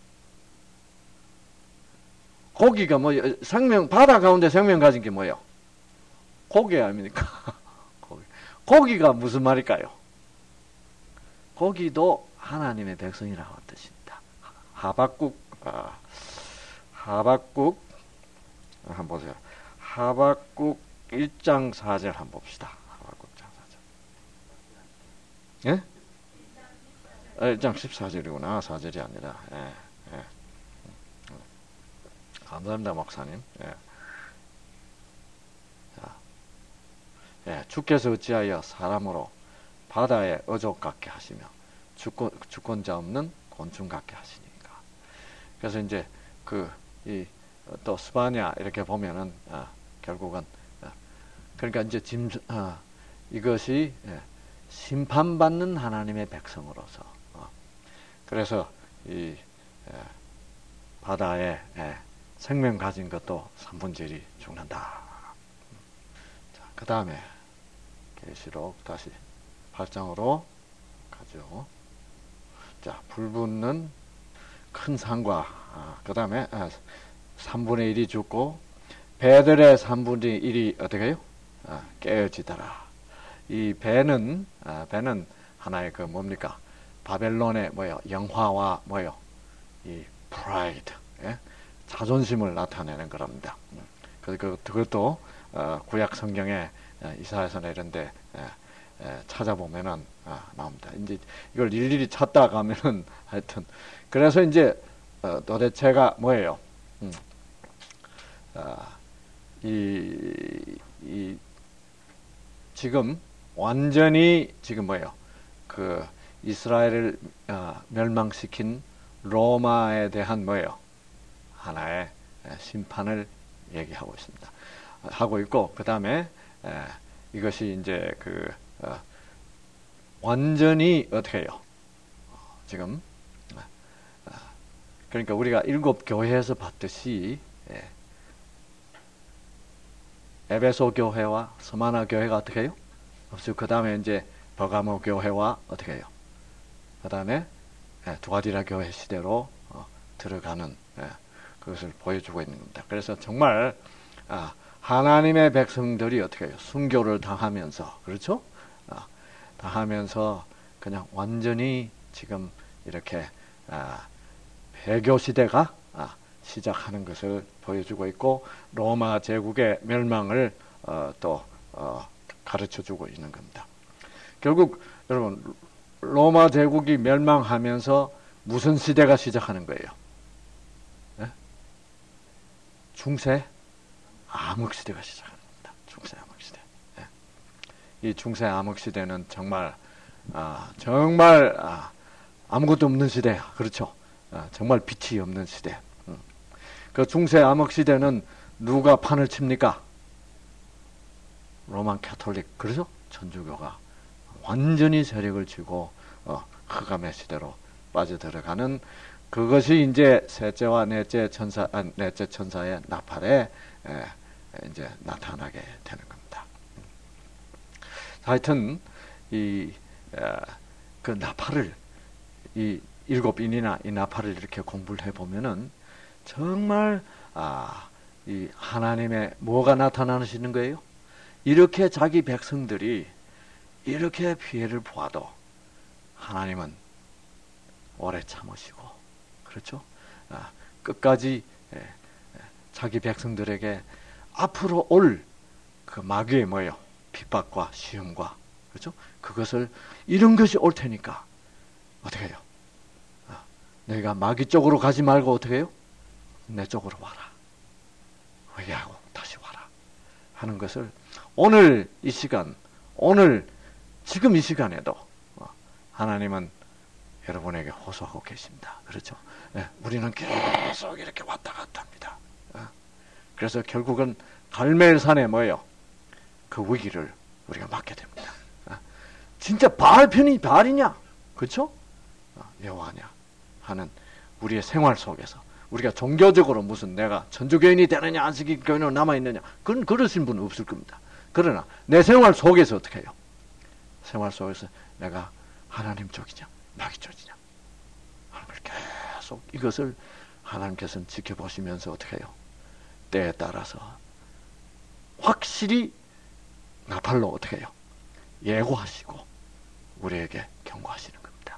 고기가 뭐 생명 바다 가운데 생명 가진 게 뭐요? 고기 아닙니까? 고기. 고기가 무슨 말일까요? 고기도 하나님의 백성이라고 뜻입니다. 하박국 아, 하박국 한번 보세요. 하박국 일 장 사 절 한번 봅시다. 하박국 일 장 사 절. 예? 아, 일 장 십사 절이구나. 사 절이 아니라. 예, 예. 감사합니다, 목사님. 예. 자, 예, 주께서 어찌하여 사람으로 바다의 어족 같게 하시며 주권, 주권자 없는 곤충 같게 하시니까. 그래서 이제 그 이 또 스바냐 이렇게 보면은 아, 결국은 아, 그러니까 이제 짐 아, 이것이 예, 심판받는 하나님의 백성으로서 어, 그래서 이 예, 바다에 예, 생명 가진 것도 삼분의 일이 죽는다. 그 다음에 계시록 다시 팔 장으로 가죠. 자, 불 붙는 큰 산과 아, 그 다음에 아, 삼분의 일이 죽고 배들의 삼분의 일이 어떻게 해요? 아, 깨어지더라. 이 배는 아, 배는 하나의 그 뭡니까? 바벨론의 뭐요? 영화와 뭐요? 이 프라이드, 예? 자존심을 나타내는 겁니다. 그, 그, 그것도 어, 구약 성경에 이사야서나 이런데 에, 에, 찾아보면은 아, 나옵니다. 이제 이걸 일일이 찾다 가면은 하여튼 그래서 이제 어, 도대체가 뭐예요? 음, 아, 이, 이 지금 완전히 지금 뭐예요? 그 이스라엘을 어, 멸망시킨 로마에 대한 뭐예요? 하나의 심판을 얘기하고 있습니다. 하고 있고 그 다음에 이것이 이제 그 어, 완전히 어떻게 해요? 어, 지금 어, 그러니까 우리가 일곱 교회에서 봤듯이 예, 에베소 교회와 스마나 교회가 어떻게 해요? 없어요. 그 다음에 이제 버가모 교회와 어떻게 해요? 그 다음에 예, 두아디라 교회 시대로 어, 들어가는 예, 그것을 보여주고 있는 겁니다. 그래서 정말 아, 하나님의 백성들이 어떻게 해요? 순교를 당하면서 그렇죠? 아, 당하면서 그냥 완전히 지금 이렇게 아, 배교 시대가 아, 시작하는 것을 보여주고 있고 로마 제국의 멸망을 어, 또 어, 가르쳐주고 있는 겁니다. 결국 여러분 로마 제국이 멸망하면서 무슨 시대가 시작하는 거예요? 네? 중세 암흑 시대가 시작하는 겁니다. 중세 암흑 시대. 네. 이 중세 암흑 시대는 정말 아, 정말 아, 아무것도 없는 시대야. 그렇죠? 아, 정말 빛이 없는 시대. 음. 그 중세 암흑 시대는 누가 판을 칩니까? 로만 캐톨릭, 그렇죠? 천주교가 완전히 세력을 쥐고 어, 흑암의 시대로 빠져들어가는 그것이 이제 셋째와 넷째 천사, 아, 넷째 천사의 나팔에 에, 이제 나타나게 되는 겁니다. 하여튼 이 그 나팔을 이 일곱 인이나 이 나팔을 이렇게 공부를 해보면은 정말 아, 이 하나님의 뭐가 나타나시는 거예요? 이렇게 자기 백성들이 이렇게 피해를 보아도 하나님은 오래 참으시고 그렇죠? 아, 끝까지 예, 예, 자기 백성들에게 앞으로 올 그 마귀의 뭐예요? 핍박과 시험과 그렇죠? 그것을 이런 것이 올 테니까 어떻게 해요? 아, 내가 마귀 쪽으로 가지 말고 어떻게 해요? 내 쪽으로 와라. 회개하고 다시 와라. 하는 것을 오늘 이 시간, 오늘 지금 이 시간에도 하나님은 여러분에게 호소하고 계십니다. 그렇죠? 네, 우리는 계속 이렇게 왔다 갔다 합니다. 그래서 결국은 갈멜산에 뭐예요? 그 위기를 우리가 맞게 됩니다. 진짜 바알 편이 바알이냐? 그렇죠? 여호와냐? 하는 우리의 생활 속에서 우리가 종교적으로 무슨 내가 천주교인이 되느냐 안식일 교인으로 남아있느냐 그건 그러신 분은 없을 겁니다. 그러나 내 생활 속에서 어떻게 해요? 생활 속에서 내가 하나님 쪽이냐 마귀 쪽이냐 하는 걸 계속 이것을 하나님께서는 지켜보시면서 어떻게 해요? 때에 따라서 확실히 나팔로 어떻게 해요? 예고하시고 우리에게 경고하시는 겁니다.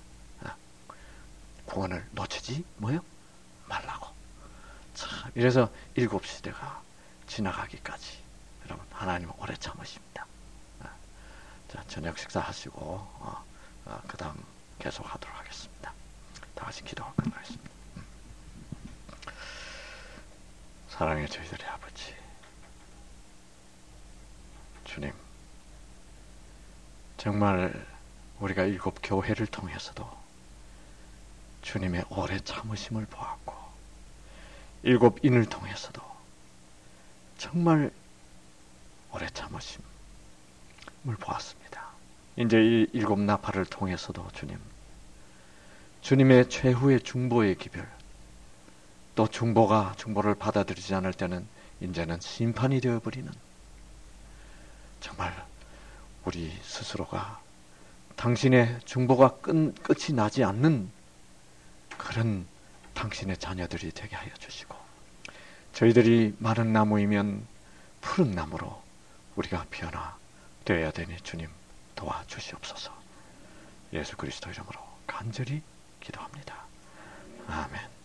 구원을 놓치지 뭐요? 말라고. 참, 이래서 일곱 시대가 지나가기까지 여러분 하나님은 오래 참으십니다. 자, 저녁 식사하시고 어, 어, 그 다음 계속 하도록 하겠습니다. 다 같이 기도하고 끝나겠습니다. 음. 사랑의 저희들의 아버지 주님 정말 우리가 일곱 교회를 통해서도 주님의 오래 참으심을 보았고, 일곱 인을 통해서도 정말 오래 참으심을 보았습니다. 이제 이 일곱 나팔을 통해서도 주님, 주님의 최후의 중보의 기별, 또 중보가 중보를 받아들이지 않을 때는 이제는 심판이 되어버리는, 정말 우리 스스로가 당신의 중보가 끝, 끝이 나지 않는 그런 당신의 자녀들이 되게 하여 주시고, 저희들이 마른 나무이면 푸른 나무로 우리가 변화되어야 되니 주님 도와주시옵소서. 예수 그리스도 이름으로 간절히 기도합니다. 아멘.